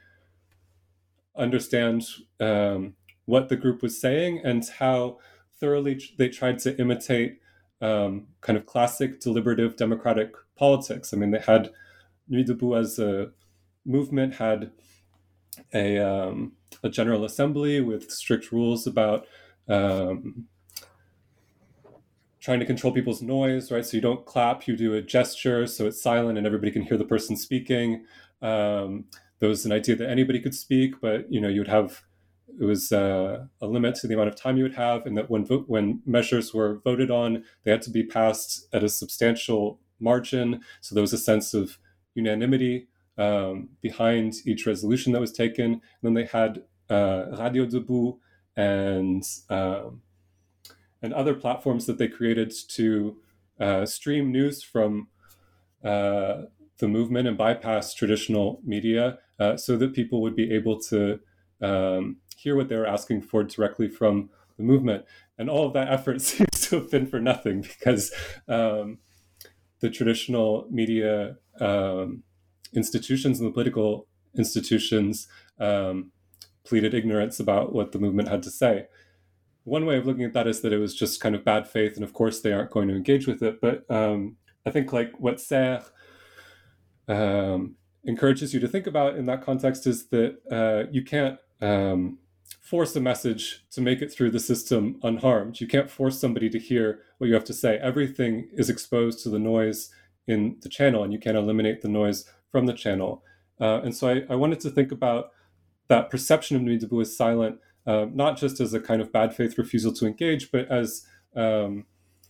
[SPEAKER 3] understand um, what the group was saying and how thoroughly they tried to imitate um, kind of classic deliberative democratic politics. I mean, they had Nuit Debout as a movement had a, um, a general assembly with strict rules about um, trying to control people's noise, right? So you don't clap, you do a gesture, so it's silent and everybody can hear the person speaking. Um, there was an idea that anybody could speak, but you know, you would have it was uh, a limit to the amount of time you would have, and that when vo- when measures were voted on, they had to be passed at a substantial margin. So there was a sense of unanimity um, behind each resolution that was taken. And then they had uh, Radio Debout and um, and other platforms that they created to uh, stream news from uh, the movement and bypass traditional media, uh, so that people would be able to um, hear what they were asking for directly from the movement. And all of that effort seems to have been for nothing, because um, the traditional media um, institutions and the political institutions um, pleaded ignorance about what the movement had to say. One way of looking at that is that it was just kind of bad faith, and of course they aren't going to engage with it. But um, I think like what Serre um, encourages you to think about in that context is that uh, you can't um, force a message to make it through the system unharmed. You can't force somebody to hear what you have to say. Everything is exposed to the noise in the channel, and you can't eliminate the noise from the channel. Uh, and so I, I wanted to think about that perception of Nuit Debout as silent, uh, not just as a kind of bad faith refusal to engage, but as um,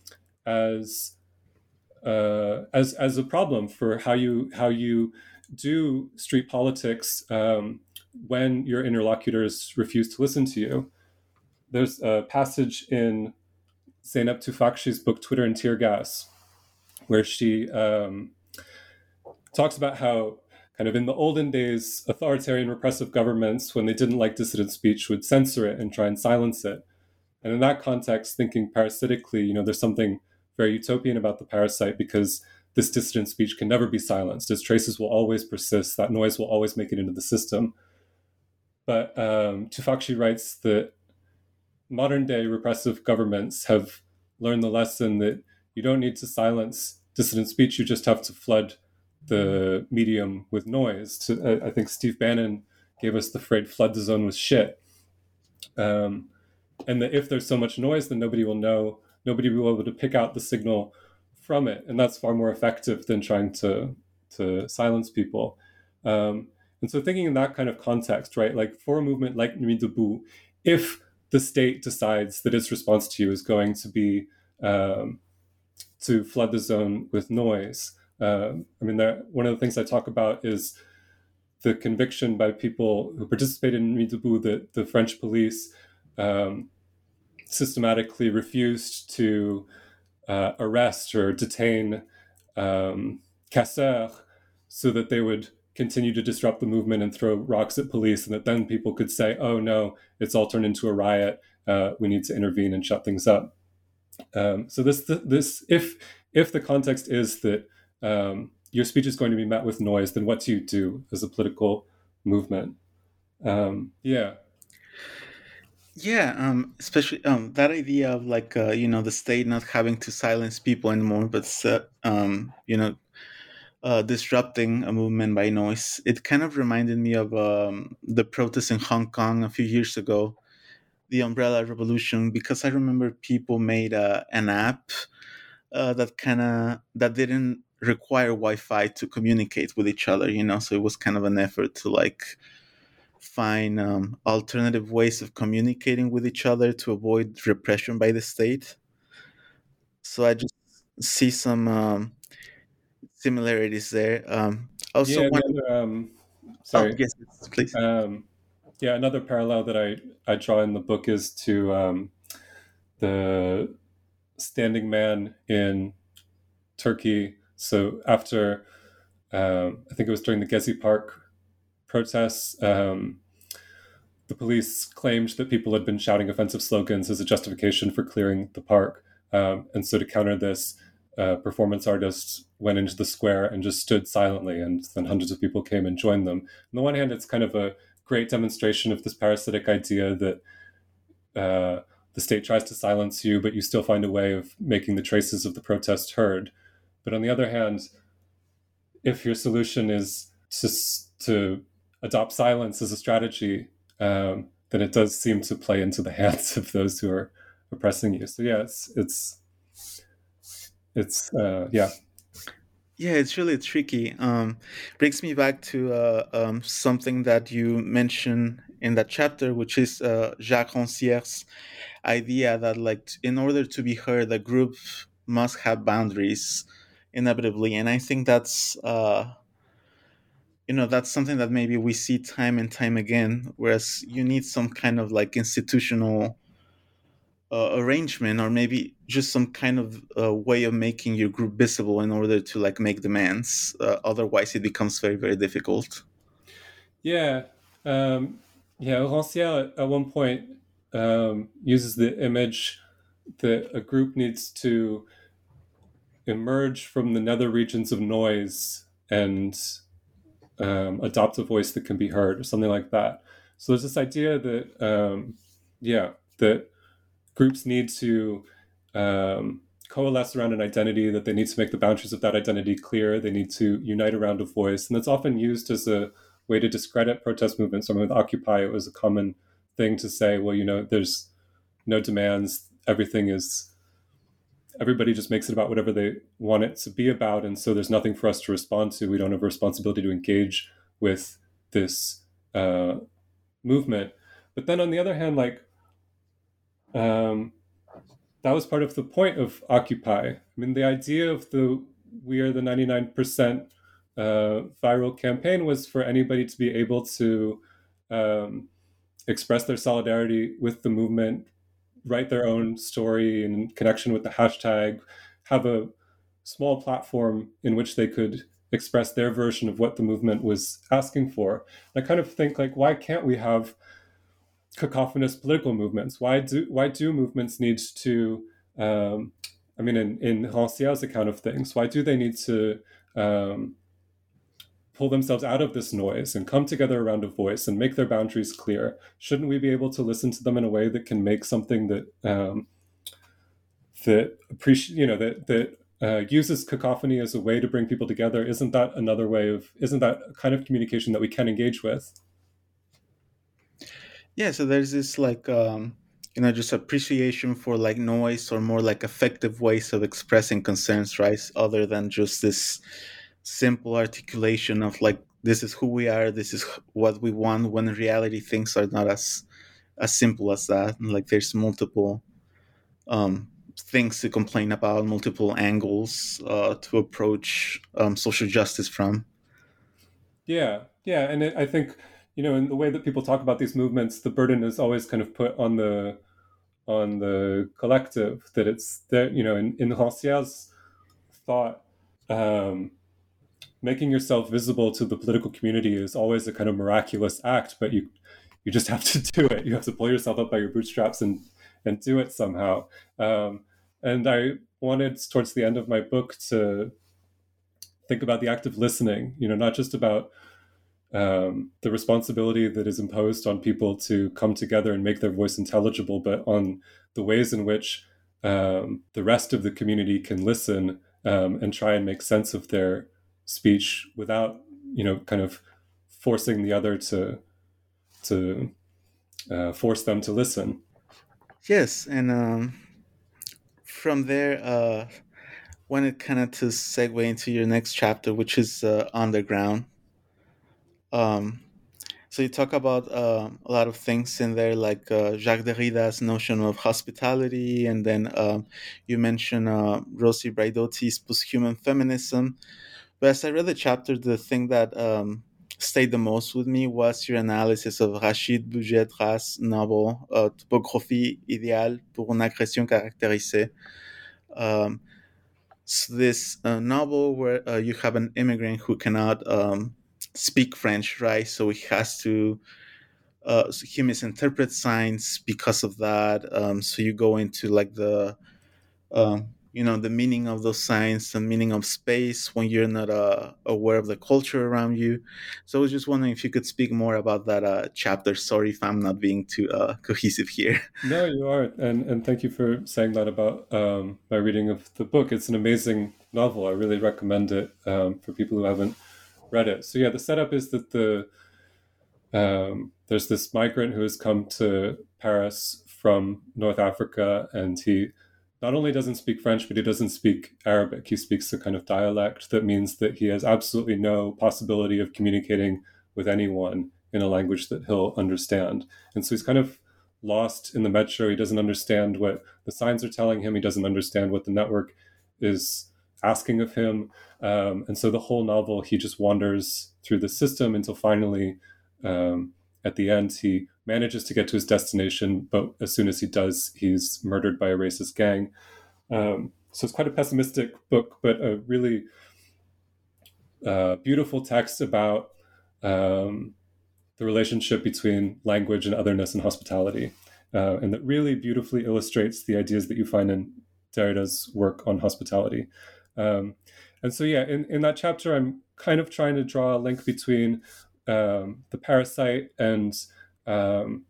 [SPEAKER 3] as uh, as as a problem for how you how you do street politics um, when your interlocutors refuse to listen to you. There's a passage in Zeynep Tufakci's book Twitter and Tear Gas where she um, talks about how kind of in the olden days, authoritarian repressive governments, when they didn't like dissident speech, would censor it and try and silence it. And in that context, thinking parasitically, you know, there's something very utopian about the parasite, because this dissident speech can never be silenced. Its traces will always persist. That noise will always make it into the system. But um, Tufakci writes that modern day repressive governments have learned the lesson that you don't need to silence dissident speech. You just have to flood the medium with noise. To, I think Steve Bannon gave us the phrase "flood the zone with shit," um, and that if there's so much noise, then nobody will know, nobody will be able to pick out the signal from it, and that's far more effective than trying to to silence people. Um, and so, thinking in that kind of context, right, like for a movement like Nuit Debout, if the state decides that its response to you is going to be um, to flood the zone with noise. Um, I mean, that, one of the things I talk about is the conviction by people who participated in Nuit debout that the French police um, systematically refused to uh, arrest or detain um, casseurs so that they would continue to disrupt the movement and throw rocks at police, and that then people could say, oh no, it's all turned into a riot, uh, we need to intervene and shut things up. Um, so this, this, if if the context is that um, your speech is going to be met with noise, then what do you do as a political movement? Um, yeah.
[SPEAKER 2] Yeah, um, especially um, that idea of like uh, you know the state not having to silence people anymore, but uh, um, you know uh, disrupting a movement by noise. It kind of reminded me of um, the protests in Hong Kong a few years ago, the Umbrella Revolution, because I remember people made uh, an app uh, that kind of that didn't require Wi-Fi to communicate with each other. You know, so it was kind of an effort to like find um, alternative ways of communicating with each other to avoid repression by the state. So I just see some um, similarities there. Um, also,
[SPEAKER 3] Yeah,
[SPEAKER 2] one.
[SPEAKER 3] the other, um,
[SPEAKER 2] Oh
[SPEAKER 3] sorry.
[SPEAKER 2] yes, please.
[SPEAKER 3] Um, yeah, another parallel that I, I draw in the book is to um, the Standing Man in Turkey. So after, um, I think it was during the Gezi Park protests, um, the police claimed that people had been shouting offensive slogans as a justification for clearing the park. Um, and so to counter this, uh, performance artists went into the square and just stood silently, and then hundreds of people came and joined them. On the one hand, it's kind of a great demonstration of this parasitic idea that uh, the state tries to silence you, but you still find a way of making the traces of the protest heard. But on the other hand, if your solution is just to adopt silence as a strategy, um, then it does seem to play into the hands of those who are oppressing you. So yeah, it's it's it's uh, yeah.
[SPEAKER 2] Yeah, it's really tricky. Um, brings me back to uh, um, something that you mentioned in that chapter, which is uh, Jacques Rancière's idea that, like, t- in order to be heard, a group must have boundaries, inevitably. And I think that's, uh, you know, that's something that maybe we see time and time again. Whereas you need some kind of like institutional uh, arrangement, or maybe just some kind of uh, way of making your group visible in order to like make demands. Uh, otherwise, it becomes very very difficult.
[SPEAKER 3] Yeah, um, yeah. Rancière at one point um, uses the image that a group needs to emerge from the nether regions of noise and um, adopt a voice that can be heard, or something like that. So there's this idea that, um, yeah, that groups need to um, coalesce around an identity, that they need to make the boundaries of that identity clear, they need to unite around a voice. And that's often used as a way to discredit protest movements. I mean, with Occupy, it was a common thing to say, well, you know, there's no demands, everything is, everybody just makes it about whatever they want it to be about. And so there's nothing for us to respond to. We don't have a responsibility to engage with this uh, movement. But then on the other hand, like, um, that was part of the point of Occupy. I mean, the idea of the We Are the ninety-nine percent uh, viral campaign was for anybody to be able to um, express their solidarity with the movement, write their own story in connection with the hashtag, have a small platform in which they could express their version of what the movement was asking for. I kind of think, like, why can't we have cacophonous political movements? Why do why do movements need to? Um, I mean, in in Rancière's account of things, why do they need to um, pull themselves out of this noise and come together around a voice and make their boundaries clear? Shouldn't we be able to listen to them in a way that can make something that um, that appreciate, you know, that that uh, uses cacophony as a way to bring people together? Isn't that another way of? Isn't that a kind of communication that we can engage with?
[SPEAKER 2] Yeah, so there's this like um, you know just appreciation for like noise or more like effective ways of expressing concerns, right? Other than just this simple articulation of like this is who we are, this is what we want. When in reality, things are not as as simple as that. And, like there's multiple um, things to complain about, multiple angles uh, to approach um, social justice from.
[SPEAKER 3] Yeah, Yeah, and it, I think, you know, in the way that people talk about these movements, the burden is always kind of put on the on the collective. That it's that, you know, in in Rancière's thought, um, making yourself visible to the political community is always a kind of miraculous act, but you you just have to do it. You have to pull yourself up by your bootstraps and and do it somehow. Um, and I wanted towards the end of my book to think about the act of listening. You know, not just about um, the responsibility that is imposed on people to come together and make their voice intelligible, but on the ways in which um, the rest of the community can listen um, and try and make sense of their speech without, you know, kind of forcing the other to to uh, force them to listen.
[SPEAKER 2] Yes, and um, from there, uh, wanted kind of to segue into your next chapter, which is uh, underground. Um, so you talk about uh, a lot of things in there, like uh, Jacques Derrida's notion of hospitality, and then um, you mention uh, Rosi Braidotti's posthuman feminism. But as I read the chapter, the thing that um, stayed the most with me was your analysis of Rachid Bouguedra's novel uh, Topographie idéale pour une agression caractérisée. Um, so this uh, novel where uh, you have an immigrant who cannot um, speak French, right? So he has to uh, so he misinterprets signs because of that. Um, so you go into like the um, you know the meaning of those signs, the meaning of space when you're not uh, aware of the culture around you. So I was just wondering if you could speak more about that uh, chapter. Sorry if I'm not being too uh, cohesive here.
[SPEAKER 3] No, you are, and and thank you for saying that about um, my reading of the book. It's an amazing novel. I really recommend it um, for people who haven't read it. So yeah, the setup is that the um, there's this migrant who has come to Paris from North Africa, and he not only doesn't speak French, but he doesn't speak Arabic. He speaks a kind of dialect that means that he has absolutely no possibility of communicating with anyone in a language that he'll understand. And so he's kind of lost in the metro. He doesn't understand what the signs are telling him. He doesn't understand what the network is asking of him. Um, and so the whole novel, he just wanders through the system until finally, um, at the end, he manages to get to his destination, but as soon as he does, he's murdered by a racist gang. Um, so it's quite a pessimistic book, but a really uh, beautiful text about um, the relationship between language and otherness and hospitality, uh, and that really beautifully illustrates the ideas that you find in Derrida's work on hospitality. Um, and so, yeah, in, in that chapter, I'm kind of trying to draw a link between um, the parasite and um,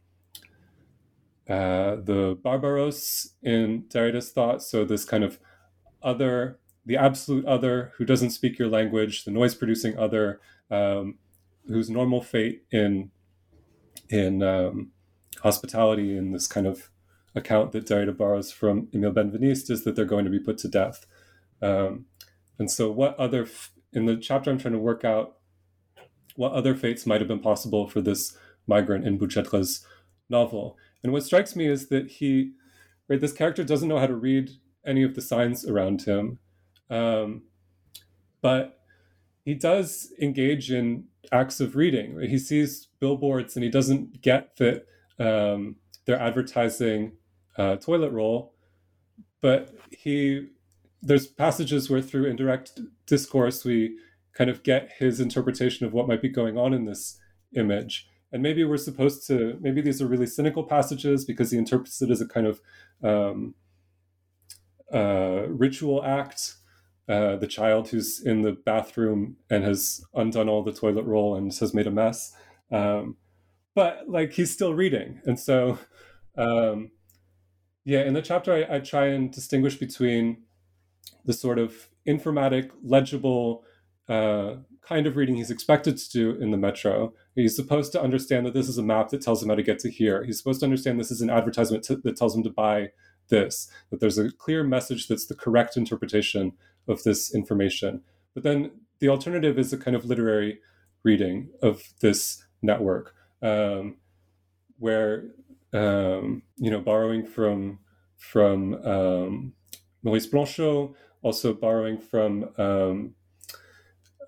[SPEAKER 3] uh, the barbaros in Derrida's thought. So this kind of other, the absolute other who doesn't speak your language, the noise-producing other, um, whose normal fate in in um, hospitality, in this kind of account that Derrida borrows from Emile Benveniste, is that they're going to be put to death. Um, and so what other, f- in the chapter I'm trying to work out what other fates might have been possible for this migrant in Bouguedra's novel. And what strikes me is that he, right, this character doesn't know how to read any of the signs around him, um, but he does engage in acts of reading. He sees billboards and he doesn't get that um, they're advertising uh, toilet roll, but he there's passages where through indirect discourse we kind of get his interpretation of what might be going on in this image. And maybe we're supposed to, maybe these are really cynical passages because he interprets it as a kind of um, uh, ritual act. Uh, the child who's in the bathroom and has undone all the toilet roll and has made a mess. Um, but like he's still reading. And so, um, yeah, in the chapter, I, I try and distinguish between the sort of informatic, legible uh, kind of reading he's expected to do in the metro. He's supposed to understand that this is a map that tells him how to get to here. He's supposed to understand this is an advertisement to, that tells him to buy this, that there's a clear message that's the correct interpretation of this information. But then the alternative is a kind of literary reading of this network, um, where, um, you know, borrowing from, from um, Maurice Blanchot, also borrowing from um,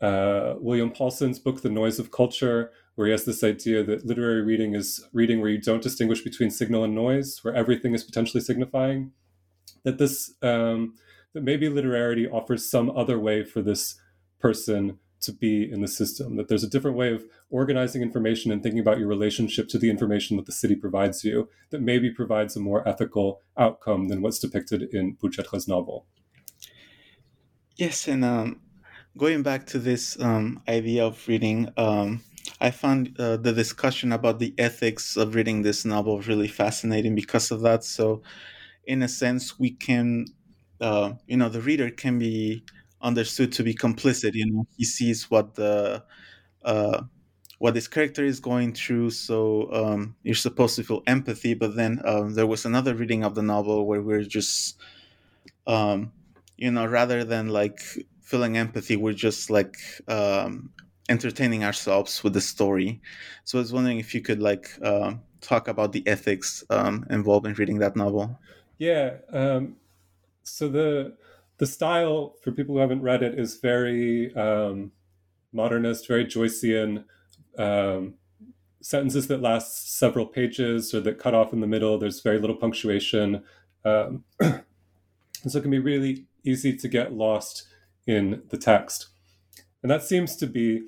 [SPEAKER 3] uh, William Paulson's book, The Noise of Culture, where he has this idea that literary reading is reading where you don't distinguish between signal and noise, where everything is potentially signifying. That this, um, that maybe literarity offers some other way for this person to be in the system, that there's a different way of organizing information and thinking about your relationship to the information that the city provides you that maybe provides a more ethical outcome than what's depicted in Bouchetre's novel.
[SPEAKER 2] Yes, and um, going back to this um, idea of reading, um, I found uh, the discussion about the ethics of reading this novel really fascinating because of that. So, in a sense, we can, uh, you know, the reader can be understood to be complicit. You know, he sees what the uh, what this character is going through, so um, you're supposed to feel empathy. But then um, there was another reading of the novel where we're just, um, you know, rather than like feeling empathy, we're just like um, entertaining ourselves with the story. So I was wondering if you could like um, talk about the ethics um, involved in reading that novel.
[SPEAKER 3] Yeah. Um, so the the style, for people who haven't read it, is very um, modernist, very Joycean. Um, sentences that last several pages or that cut off in the middle. There's very little punctuation. Um, and so it can be really easy to get lost in the text. And that seems to be,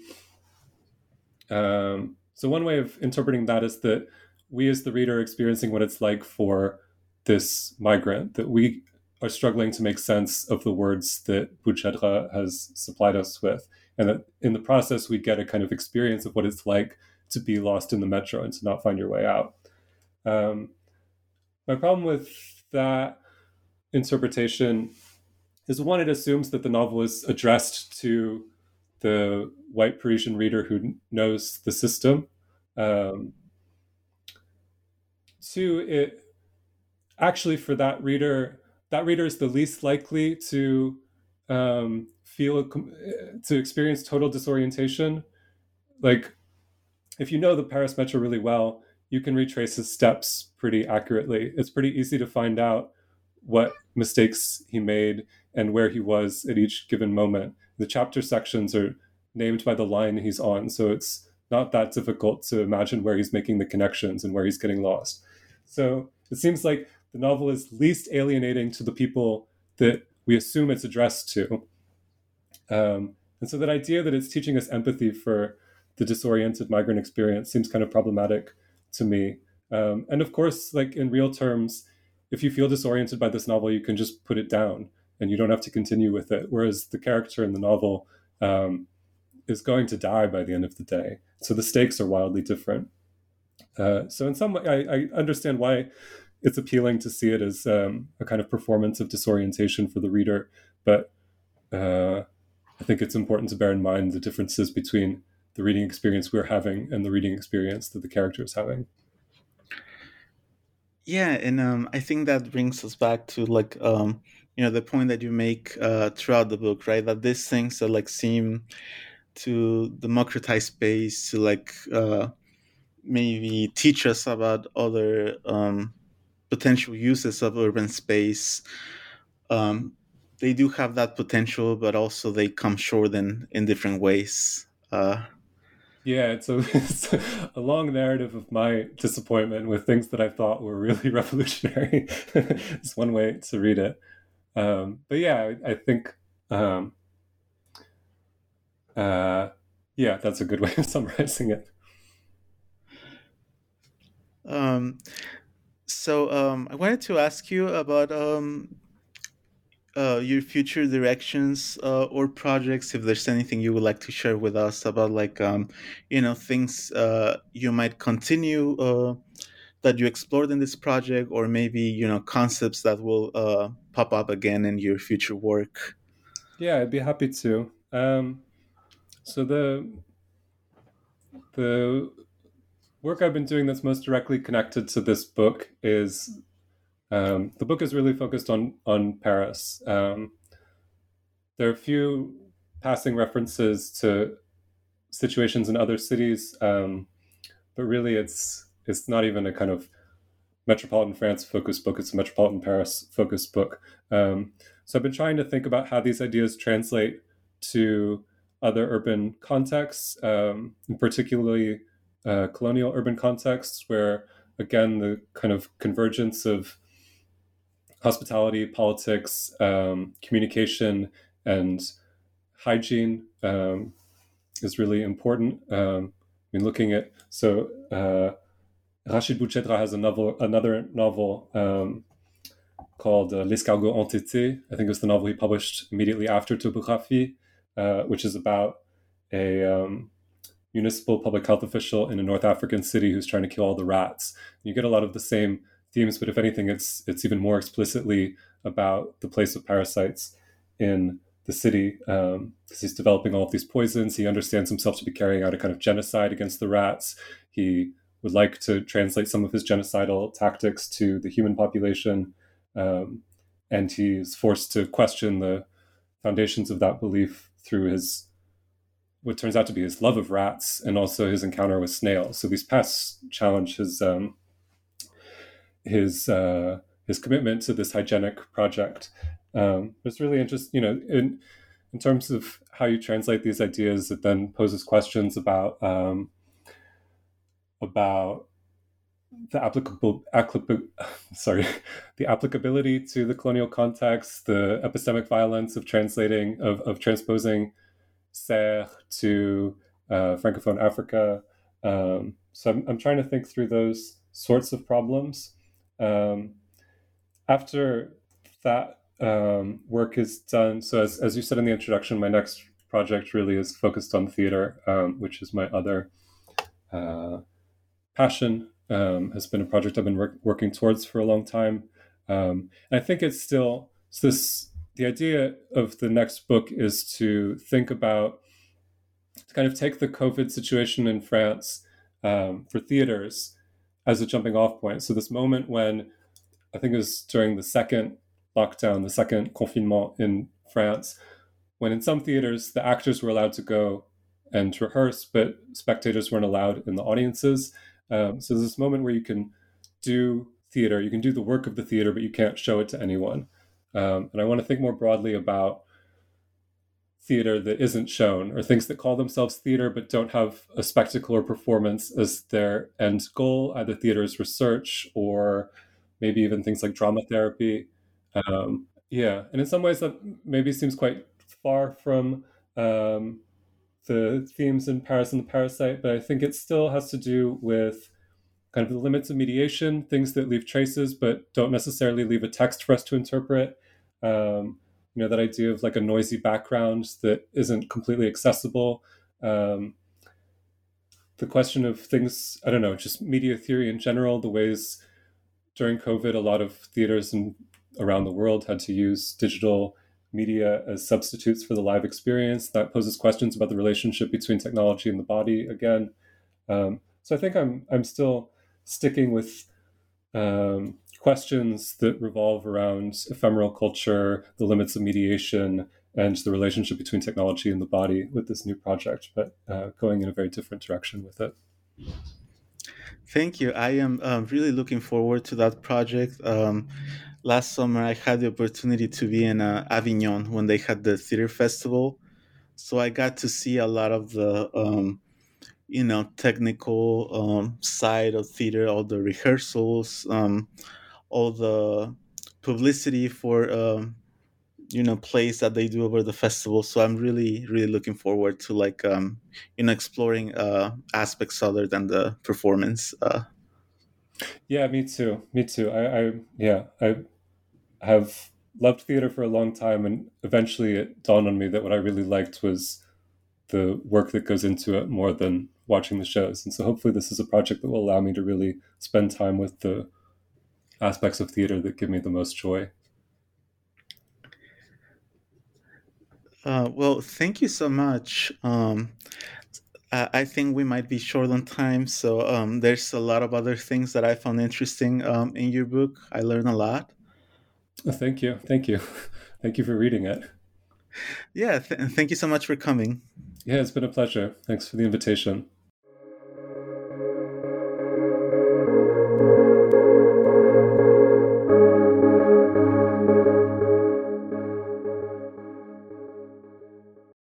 [SPEAKER 3] um, so one way of interpreting that is that we as the reader are experiencing what it's like for this migrant, that we are struggling to make sense of the words that Bouchetre has supplied us with. And that in the process, we get a kind of experience of what it's like to be lost in the metro and to not find your way out. Um, my problem with that interpretation is, one, it assumes that the novel is addressed to the white Parisian reader who knows the system. Um, two, it actually, for that reader, that reader is the least likely to um, feel, to experience total disorientation. Like, if you know the Paris Metro really well, you can retrace his steps pretty accurately. It's pretty easy to find out what mistakes he made and where he was at each given moment. The chapter sections are named by the line he's on, so it's not that difficult to imagine where he's making the connections and where he's getting lost. So it seems like the novel is least alienating to the people that we assume it's addressed to. Um, and so that idea that it's teaching us empathy for the disoriented migrant experience seems kind of problematic to me. Um, and of course, like in real terms, if you feel disoriented by this novel, you can just put it down and you don't have to continue with it. Whereas the character in the novel um, is going to die by the end of the day. So the stakes are wildly different. Uh, so in some way, I, I understand why it's appealing to see it as um, a kind of performance of disorientation for the reader. But uh, I think it's important to bear in mind the differences between the reading experience we're having and the reading experience that the character is having.
[SPEAKER 2] Yeah, and um, I think that brings us back to like um, you know, the point that you make uh, throughout the book, right? That these things that like seem to democratize space, to like uh, maybe teach us about other um, potential uses of urban space. Um, they do have that potential, but also they come short in in different ways. Uh,
[SPEAKER 3] Yeah, it's a, it's a long narrative of my disappointment with things that I thought were really revolutionary. It's one way to read it. Um, but yeah, I, I think, um, uh, yeah, that's a good way of summarizing it.
[SPEAKER 2] Um, so um, I wanted to ask you about um, uh, your future directions uh, or projects. If there's anything you would like to share with us about, like um, you know, things uh, you might continue uh, that you explored in this project, or maybe you know, concepts that will uh, pop up again in your future work.
[SPEAKER 3] Yeah, I'd be happy to. Um, so the the work I've been doing that's most directly connected to this book is um, the book is really focused on on Paris. Um, there are a few passing references to situations in other cities, um, but really it's it's not even a kind of metropolitan France focused book. It's a metropolitan Paris focused book. Um, so I've been trying to think about how these ideas translate to other urban contexts, um, particularly uh, colonial urban contexts, where, again, the kind of convergence of hospitality, politics, um, communication, and hygiene um, is really important. Um, I mean, looking at, so uh, Rachid Bouchedra has a novel, another novel um, called uh, L'escargot entêté. I think it was the novel he published immediately after Topographie, uh, which is about a um, municipal public health official in a North African city who's trying to kill all the rats. You get a lot of the same themes, but if anything, it's it's even more explicitly about the place of parasites in the city, because um, he's developing all of these poisons. He understands himself to be carrying out a kind of genocide against the rats. He would like to translate some of his genocidal tactics to the human population, um, and he's forced to question the foundations of that belief through his what turns out to be his love of rats and also his encounter with snails. So these pests challenge his um, his uh, his commitment to this hygienic project. Um, it's really interesting, you know, in in terms of how you translate these ideas. It then poses questions about um, about the applicable, applicable sorry, the applicability to the colonial context, the epistemic violence of translating of of transposing Serre to uh, Francophone Africa. Um, so I'm, I'm trying to think through those sorts of problems. Um, after that um, work is done, so as, as you said in the introduction, my next project really is focused on theater, um, which is my other uh, passion, um, has been a project I've been work, working towards for a long time. Um, and I think it's still it's this, the idea of the next book is to think about, to kind of take the COVID situation in France um, for theaters as a jumping off point. So this moment when, I think it was during the second lockdown, the second confinement in France, when in some theaters, the actors were allowed to go and rehearse, but spectators weren't allowed in the audiences. Um, so there's this moment where you can do theater, you can do the work of the theater, but you can't show it to anyone. Um, and I want to think more broadly about theater that isn't shown, or things that call themselves theater but don't have a spectacle or performance as their end goal, either theater as research or maybe even things like drama therapy. Um, yeah, and in some ways that maybe seems quite far from um, the themes in Paris and the Parasite, but I think it still has to do with kind of the limits of mediation, things that leave traces but don't necessarily leave a text for us to interpret. Um, you know, that idea of like a noisy background that isn't completely accessible. Um, the question of things, I don't know, just media theory in general, the ways during COVID, a lot of theaters and around the world had to use digital media as substitutes for the live experience. That poses questions about the relationship between technology and the body again. Um, so I think I'm I'm still sticking with um, questions that revolve around ephemeral culture, the limits of mediation, and the relationship between technology and the body with this new project, but uh, going in a very different direction with it.
[SPEAKER 2] Thank you. I am um, really looking forward to that project. Um, last summer, I had the opportunity to be in uh, Avignon when they had the theater festival. So I got to see a lot of the, um, you know, technical um, side of theater, all the rehearsals, um, all the publicity for, um, you know, plays that they do over the festival. So I'm really, really looking forward to like, um, you know, exploring uh, aspects other than the performance. Uh,
[SPEAKER 3] Yeah, me too. Me too. I, I yeah, I have loved theater for a long time, and eventually it dawned on me that what I really liked was the work that goes into it more than watching the shows. And so hopefully this is a project that will allow me to really spend time with the aspects of theater that give me the most joy.
[SPEAKER 2] Uh, well, thank you so much. Um, I I think we might be short on time, so um, there's a lot of other things that I found interesting um, in your book. I learned a lot.
[SPEAKER 3] Thank you. Thank you. Thank you for reading it.
[SPEAKER 2] Yeah, th- thank you so much for coming.
[SPEAKER 3] Yeah, it's been a pleasure. Thanks for the invitation.